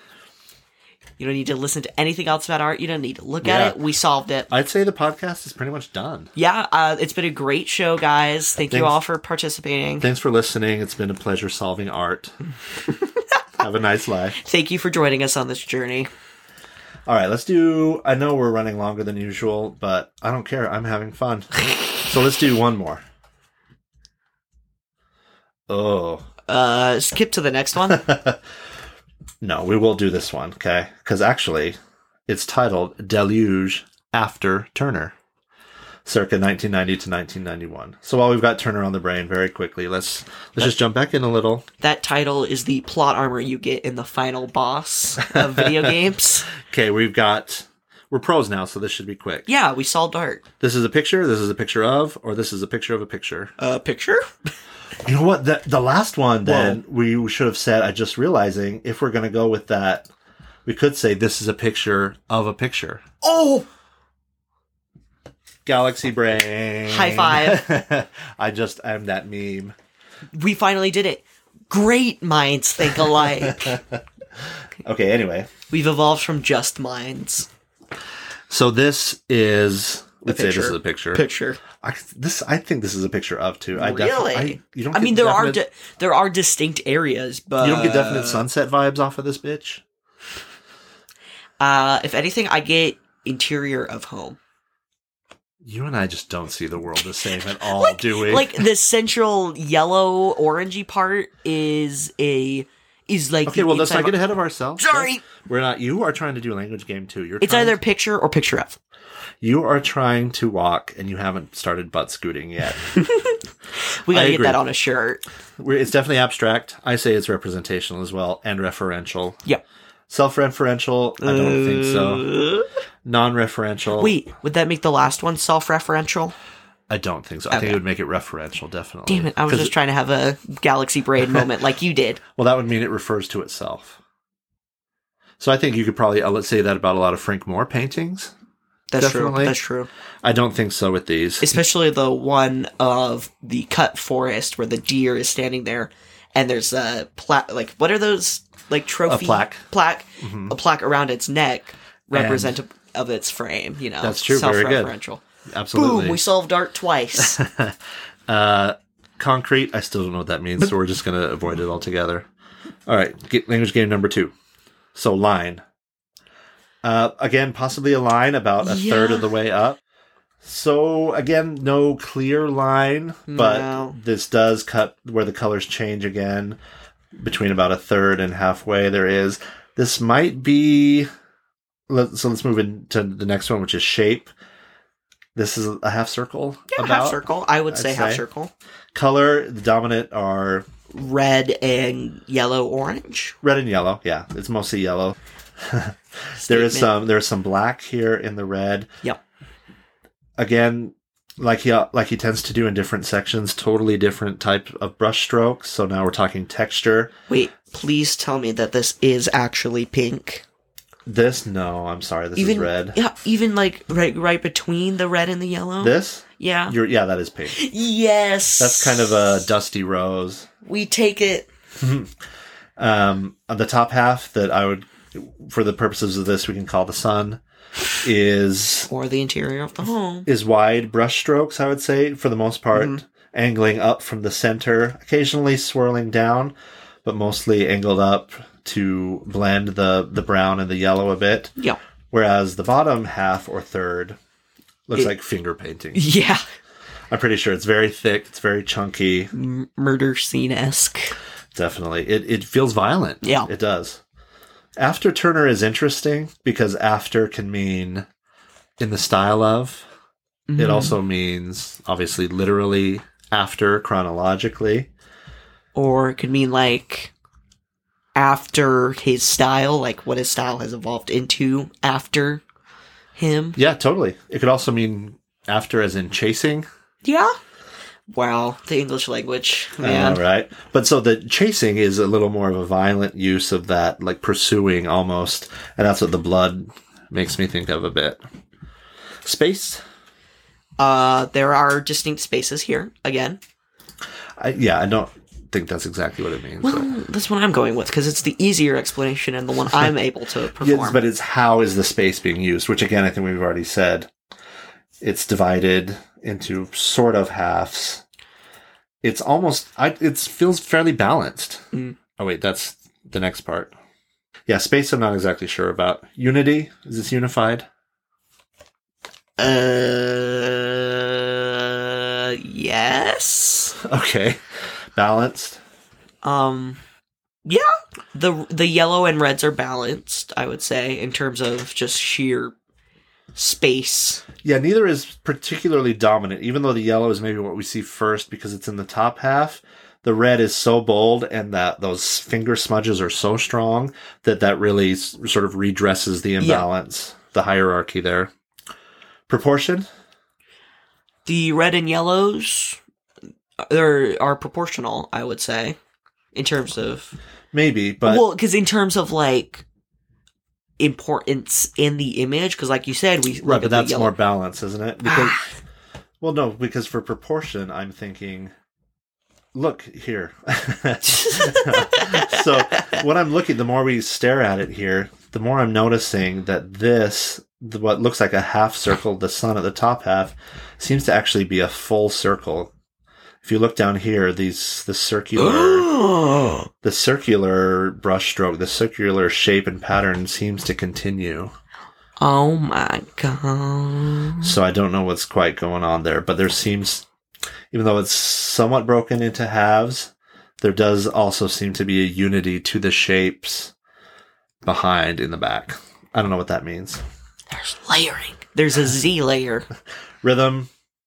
You don't need to listen to anything else about art. You don't need to look
Yeah.
at it. We solved it.
I'd say the podcast is pretty much done.
Yeah, uh, it's been a great show, guys. Thank you
Thanks.
all for participating.
Thanks for listening. It's been a pleasure solving art. Have a nice life.
Thank you for joining us on this journey.
All right, let's do. I know we're running longer than usual, but I don't care. I'm having fun. So let's do one more. Oh.
Uh, skip to the next one.
No, we will do this one, okay? Because actually, It's titled Deluge After Turner, circa nineteen ninety to nineteen ninety-one. So while we've got Turner on the brain, very quickly, let's let's just jump back in a little.
That title is the plot armor you get in the final boss of video games.
Okay, we've got... We're pros now, so this should be quick.
Yeah, we solved art.
This is a picture, this is a picture of, or this is a picture of a picture.
A picture?
You know what? The, the last one, then, Whoa. we should have said, I just realizing, if we're going to go with that, we could say this is a picture of a picture.
Oh!
Galaxy brain.
High five.
I just, I'm that meme.
We finally did it. Great minds think alike.
Okay, anyway.
We've evolved from just minds.
So this is... Let's say this is a picture.
Picture.
I, this, I think this is a picture of, too. I
Really?
I, you don't
I
get
mean, there
definite,
are di- there are distinct areas, but...
You don't get definite sunset vibes off of this bitch?
Uh, if anything, I get interior of home.
You and I just don't see the world the same at all,
like,
do we?
Like, the central yellow, orangey part is a... Is like
okay, well, let's not get ahead of ourselves.
Sorry!
Okay? We're not... You are trying to do a language game, too. You're
It's
trying
either
to,
picture or picture of.
You are trying to walk, and you haven't started butt scooting yet.
We gotta
I
get
agree.
that on a shirt.
We're, it's definitely abstract. I say it's representational as well, and referential.
Yep.
Self-referential? I don't think so. Non-referential?
Wait, would that make the last one self-referential?
I don't think so. I
Okay.
think it would make it referential, definitely.
Damn it, I was just trying to have a galaxy brain moment like you did.
Well, that would mean it refers to itself. So I think you could probably, uh, let's say that about a lot of Frank Moore paintings.
That's
Definitely.
true. That's true.
I don't think so with these.
Especially the one of the cut forest where the deer is standing there and there's a plaque, like, what are those, like, trophy?
A plaque.
Plaque.
Mm-hmm.
A plaque around its neck representative of its frame, you know.
That's true, very good.
Self-referential.
Absolutely.
Boom, we solved art twice.
uh, concrete, I still don't know what that means, so we're just going to avoid it altogether. All right, get language game number two. So, line. Uh, again, possibly a line about a
Yeah.
third of the way up. So, again, no clear line, but
No.
this does cut where the colors change again. Between about a third and halfway there is. This might be... Let, so let's move into the next one, which is shape. This is a half circle.
Yeah,
about,
half circle. I would
I'd
say half
say.
circle.
Color, the dominant are
Red and yellow, orange.
red and yellow. Yeah, it's mostly yellow. There is
Statement.
some there's some black here in the red.
Yep.
Again, like he like he tends to do in different sections, totally different type of brush strokes. So now we're talking texture.
Wait, please tell me that this is actually pink.
This no, I'm sorry, this
even
is red.
Yeah, even like right right between the red and the yellow.
This?
Yeah.
You're yeah, that is pink.
Yes.
That's kind of a dusty rose.
We take it.
Um, on the top half that I would, for the purposes of this, we can call the sun, is
Or the interior of the home.
is wide brush strokes, I would say, for the most part,
Mhm.
angling up from the center, occasionally swirling down, but mostly angled up to blend the, the brown and the yellow a bit.
Yeah.
Whereas the bottom half or third looks
It-
like finger painting.
Yeah.
I'm pretty sure it's very thick, it's very chunky.
M- murder scene esque.
Definitely. It it feels violent.
Yeah.
It does. After Turner is interesting because after can mean in the style of.
Mm-hmm.
It also means, obviously, literally after, chronologically.
Or it could mean like after his style, like what his style has evolved into after him.
Yeah, totally. It could also mean after as in chasing.
Yeah. Wow, the English language, man.
Uh, right. But so the chasing is a little more of a violent use of that, like pursuing almost. And that's what the blood makes me think of a bit. Space?
Uh, there are distinct spaces here again.
I, yeah, I don't think that's exactly what it means.
Well,
but.
that's what I'm going with because it's the easier explanation and the one I'm able to perform.
Yes, but it's how is the space being used, which again, I think we've already said. It's divided into sort of halves. It's almost, I, it feels fairly balanced.
Mm.
Oh wait, that's the next part. Yeah, space I'm not exactly sure about. Unity, is this unified?
Uh, yes.
Okay. Balanced?
Um, Yeah, the the yellow and reds are balanced, I would say, in terms of just sheer space.
Yeah, neither is particularly dominant, even though the yellow is maybe what we see first because it's in the top half. The red is so bold and that those finger smudges are so strong that that really s- sort of redresses the imbalance, yeah. the hierarchy there. Proportion?
The red and yellows are, are proportional, I would say, in terms of...
Maybe, but...
Well, because in terms of, like, importance in the image, because like you said, we...
Right, but that's more balance, isn't it? Because, well, no, because for proportion, I'm thinking... Look here. So when I'm looking, the more we stare at it here, the more I'm noticing that this, the, what looks like a half circle, the sun at the top half, seems to actually be a full circle. If you look down here, these the circular, the circular brushstroke, the circular shape and pattern seems to continue.
Oh my god!
So I don't know what's quite going on there, but there seems. Even though it's somewhat broken into halves, there does also seem to be a unity to the shapes behind in the back. I don't know what that means.
There's layering. There's a Z layer.
Rhythm.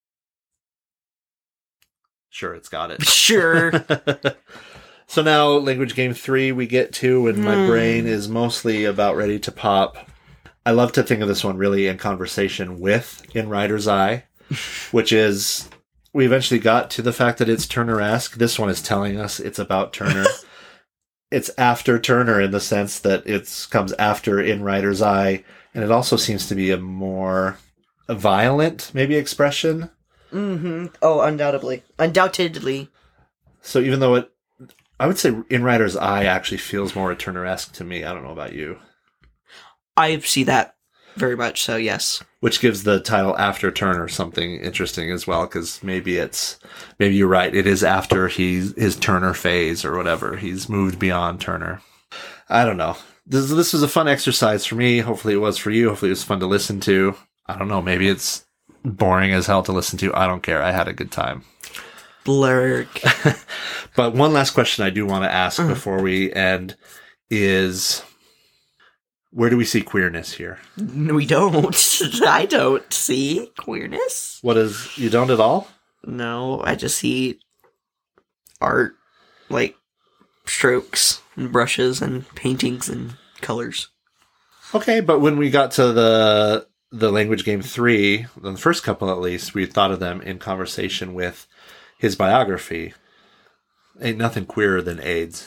Sure, it's got it.
Sure.
So now, language game three we get to, and my mm. brain is mostly about ready to pop. I love to think of this one really in conversation with In Rider's Eye, which is... We eventually got to the fact that it's Turner-esque. This one is telling us it's about Turner. It's after Turner in the sense that it comes after In Rider's Eye. And it also seems to be a more a violent, maybe, expression.
Mm-hmm. Oh, undoubtedly. Undoubtedly.
So even though it... I would say In Rider's Eye actually feels more Turner-esque to me. I don't know about you.
I see that very much so, yes.
Which gives the title After Turner something interesting as well, because maybe it's, maybe you're right, it is after he's, his Turner phase or whatever. He's moved beyond Turner. I don't know. This, this was a fun exercise for me. Hopefully it was for you. Hopefully it was fun to listen to. I don't know. Maybe it's boring as hell to listen to. I don't care. I had a good time.
Blurg.
But one last question I do want to ask
uh.
before we end is... Where do we see queerness here?
We don't. I don't see queerness.
What is... You don't at all?
No, I just see art, like strokes and brushes and paintings and colors.
Okay, but when we got to the the language game three, the first couple at least, we thought of them in conversation with his biography. Ain't nothing queerer than AIDS.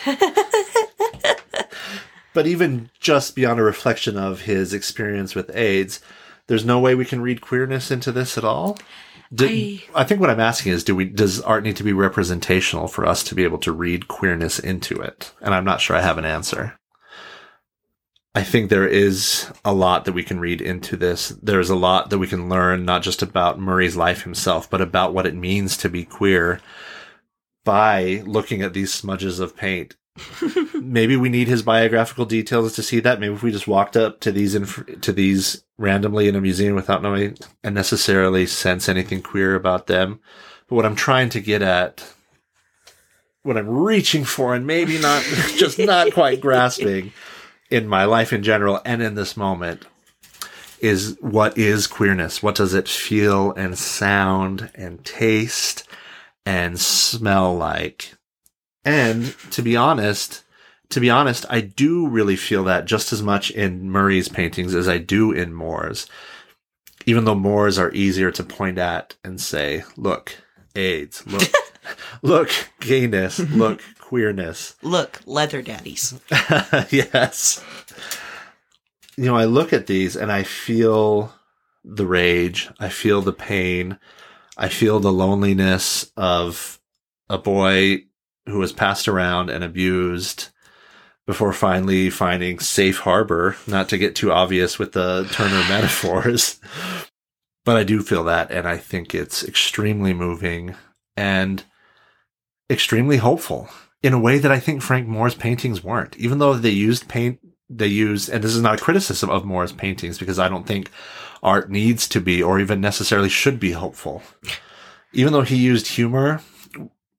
But even just beyond a reflection of his experience with AIDS, there's no way we can read queerness into this at all? Do, I... I think what I'm asking is, do we, does art need to be representational for us to be able to read queerness into it? And I'm not sure I have an answer. I think there is a lot that we can read into this. There's a lot that we can learn, not just about Murray's life himself, but about what it means to be queer by looking at these smudges of paint. Maybe we need his biographical details to see that. Maybe if we just walked up to these inf- to these randomly in a museum without knowing and necessarily sense anything queer about them. But what I'm trying to get at, what I'm reaching for, and maybe not, just not quite grasping in my life in general and in this moment, is what is queerness? What does it feel and sound and taste and smell like? And to be honest, to be honest, I do really feel that just as much in Murray's paintings as I do in Moore's. Even though Moore's are easier to point at and say, look, AIDS, look, look, gayness, look, queerness.
Look, leather daddies.
Yes. You know, I look at these and I feel the rage. I feel the pain. I feel the loneliness of a boy who was passed around and abused before finally finding safe harbor, not to get too obvious with the Turner metaphors. But I do feel that, and I think it's extremely moving and extremely hopeful in a way that I think Frank Moore's paintings weren't. Even though they used paint, they used, and this is not a criticism of Moore's paintings, because I don't think art needs to be, or even necessarily should be, hopeful. Even though he used humor,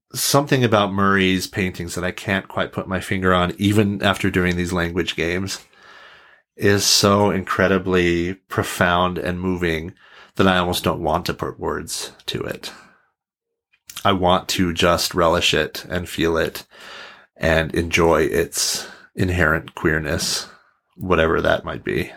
something about Murray's paintings that I can't quite put my finger on, even after doing these language games, is so incredibly profound and moving that I almost don't want to put words to it. I want to just relish it and feel it and enjoy its inherent queerness, whatever that might be.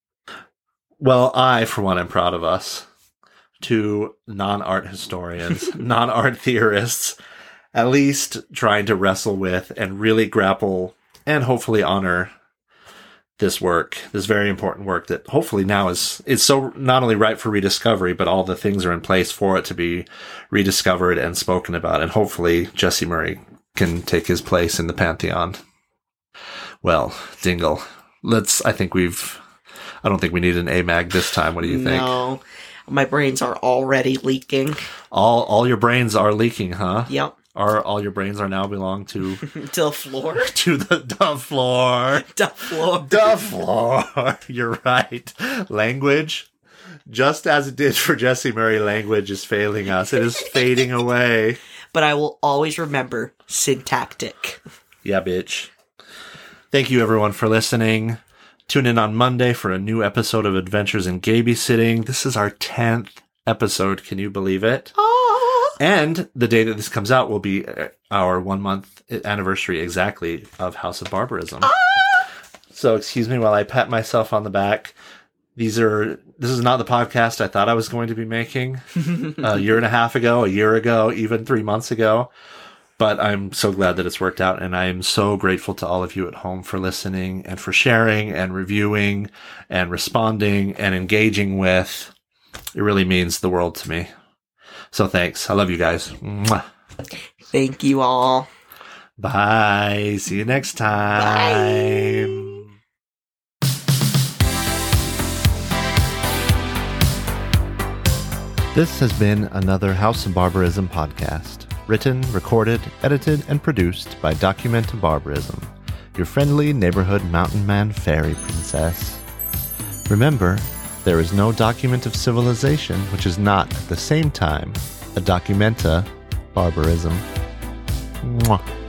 Well, I, for one, am proud of us. Two non-art historians, non-art theorists, at least trying to wrestle with and really grapple and hopefully honor this work, this very important work that hopefully now is, is so not only ripe for rediscovery, but all the things are in place for it to be rediscovered and spoken about. And hopefully Jesse Murray can take his place in the pantheon. Well, Dingle, let's, I think we've, I don't think we need an A M A G this time. What do you think?
No, my brains are already leaking.
All, all your brains are leaking, huh?
Yep.
Are all your brains are now belong to
To the floor.
to the, the floor.
The floor.
The floor. You're right. Language, just as it did for Jesse Murray, language is failing us. It is fading away.
But I will always remember syntactic.
Yeah, bitch. Thank you, everyone, for listening. Tune in on Monday for a new episode of Adventures in Babysitting. This is our tenth episode. Can you believe it?
Oh.
And the day that this comes out will be our one month anniversary exactly of House of Barbarism.
Ah!
So excuse me while I pat myself on the back. These are, this is not the podcast I thought I was going to be making a year and a half ago, a year ago, even three months ago. But I'm so glad that it's worked out. And I am so grateful to all of you at home for listening and for sharing and reviewing and responding and engaging with. It really means the world to me. So thanks. I love you guys. Mwah.
Thank you all.
Bye. See you next time.
Bye.
This has been another House of Barbarism podcast. Written, recorded, edited, and produced by Documenta Barbarism, your friendly neighborhood mountain man fairy princess. Remember, there is no document of civilization which is not at the same time a Documenta Barbarism. Mwah.